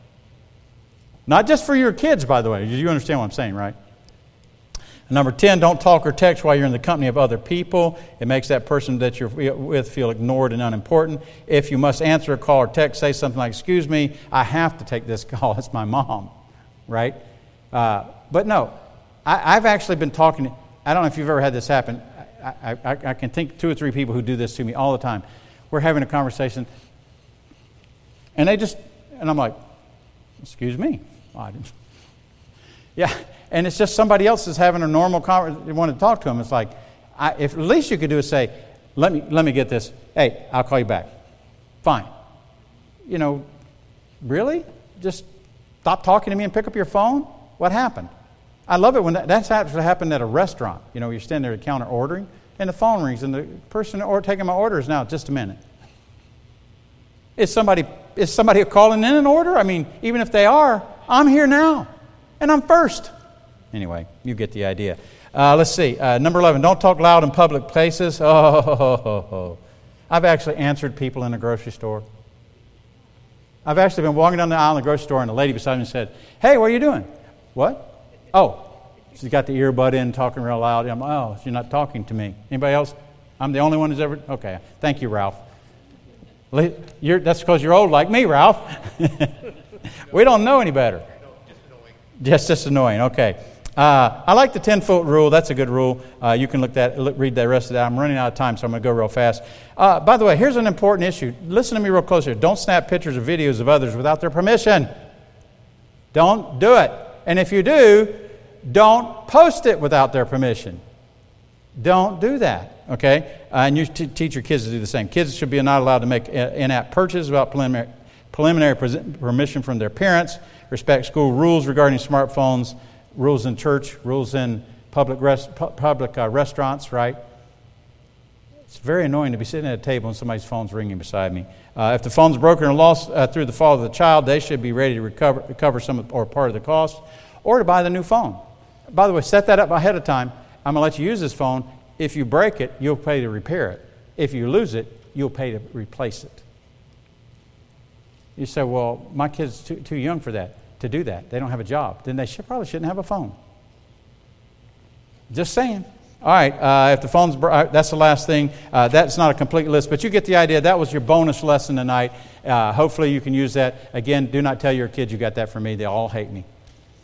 Not just for your kids, by the way. You understand what I'm saying, right? Number 10, don't talk or text while you're in the company of other people. It makes that person that you're with feel ignored and unimportant. If you must answer a call or text, say something like, excuse me, I have to take this call. It's my mom, right? But no, I've actually been talking. I don't know if you've ever had this happen. I can think 2 or 3 people who do this to me all the time. We're having a conversation, and I'm like, excuse me. Oh, I didn't. Yeah. And it's just somebody else is having a normal conversation. You want to talk to them. It's like, if at least you could do is say, let me get this. Hey, I'll call you back. Fine. Really? Just stop talking to me and pick up your phone? What happened? I love it when that's actually happened at a restaurant. You know, you're standing there at the counter ordering, and the phone rings, and the person taking my order is now, just a minute. Is somebody calling in an order? I mean, even if they are, I'm here now, and I'm first. Anyway, you get the idea. Let's see. Number 11, don't talk loud in public places. I've actually answered people in a grocery store. I've actually been walking down the aisle in the grocery store, and a lady beside me said, "Hey, what are you doing?" "What?" "Oh." She's got the earbud in, talking real loud. I'm, "Oh, you're not talking to me. Anybody else?" "I'm the only one who's ever..." "Okay, thank you, Ralph." That's because you're old like me, Ralph. We don't know any better. Just annoying. Okay. I like the 10-foot rule. That's a good rule. You can read the rest of that. I'm running out of time, so I'm going to go real fast. By the way, here's an important issue. Listen to me real close here. Don't snap pictures or videos of others without their permission. Don't do it. And if you do, don't post it without their permission. Don't do that, okay? And you teach your kids to do the same. Kids should be not allowed to make in-app purchases without preliminary permission from their parents. Respect school rules regarding smartphones, rules in church, rules in public restaurants, right? It's very annoying to be sitting at a table and somebody's phone's ringing beside me. If the phone's broken or lost through the fall of the child, they should be ready to recover some or part of the cost, or to buy the new phone. By the way, set that up ahead of time. I'm going to let you use this phone. If you break it, you'll pay to repair it. If you lose it, you'll pay to replace it. You say, "Well, my kid's too young for that, to do that. They don't have a job." Then they probably shouldn't have a phone. Just saying. All right, if the phone's that's the last thing. That's not a complete list, but you get the idea. That was your bonus lesson tonight. Hopefully you can use that. Again, do not tell your kids you got that from me. They all hate me.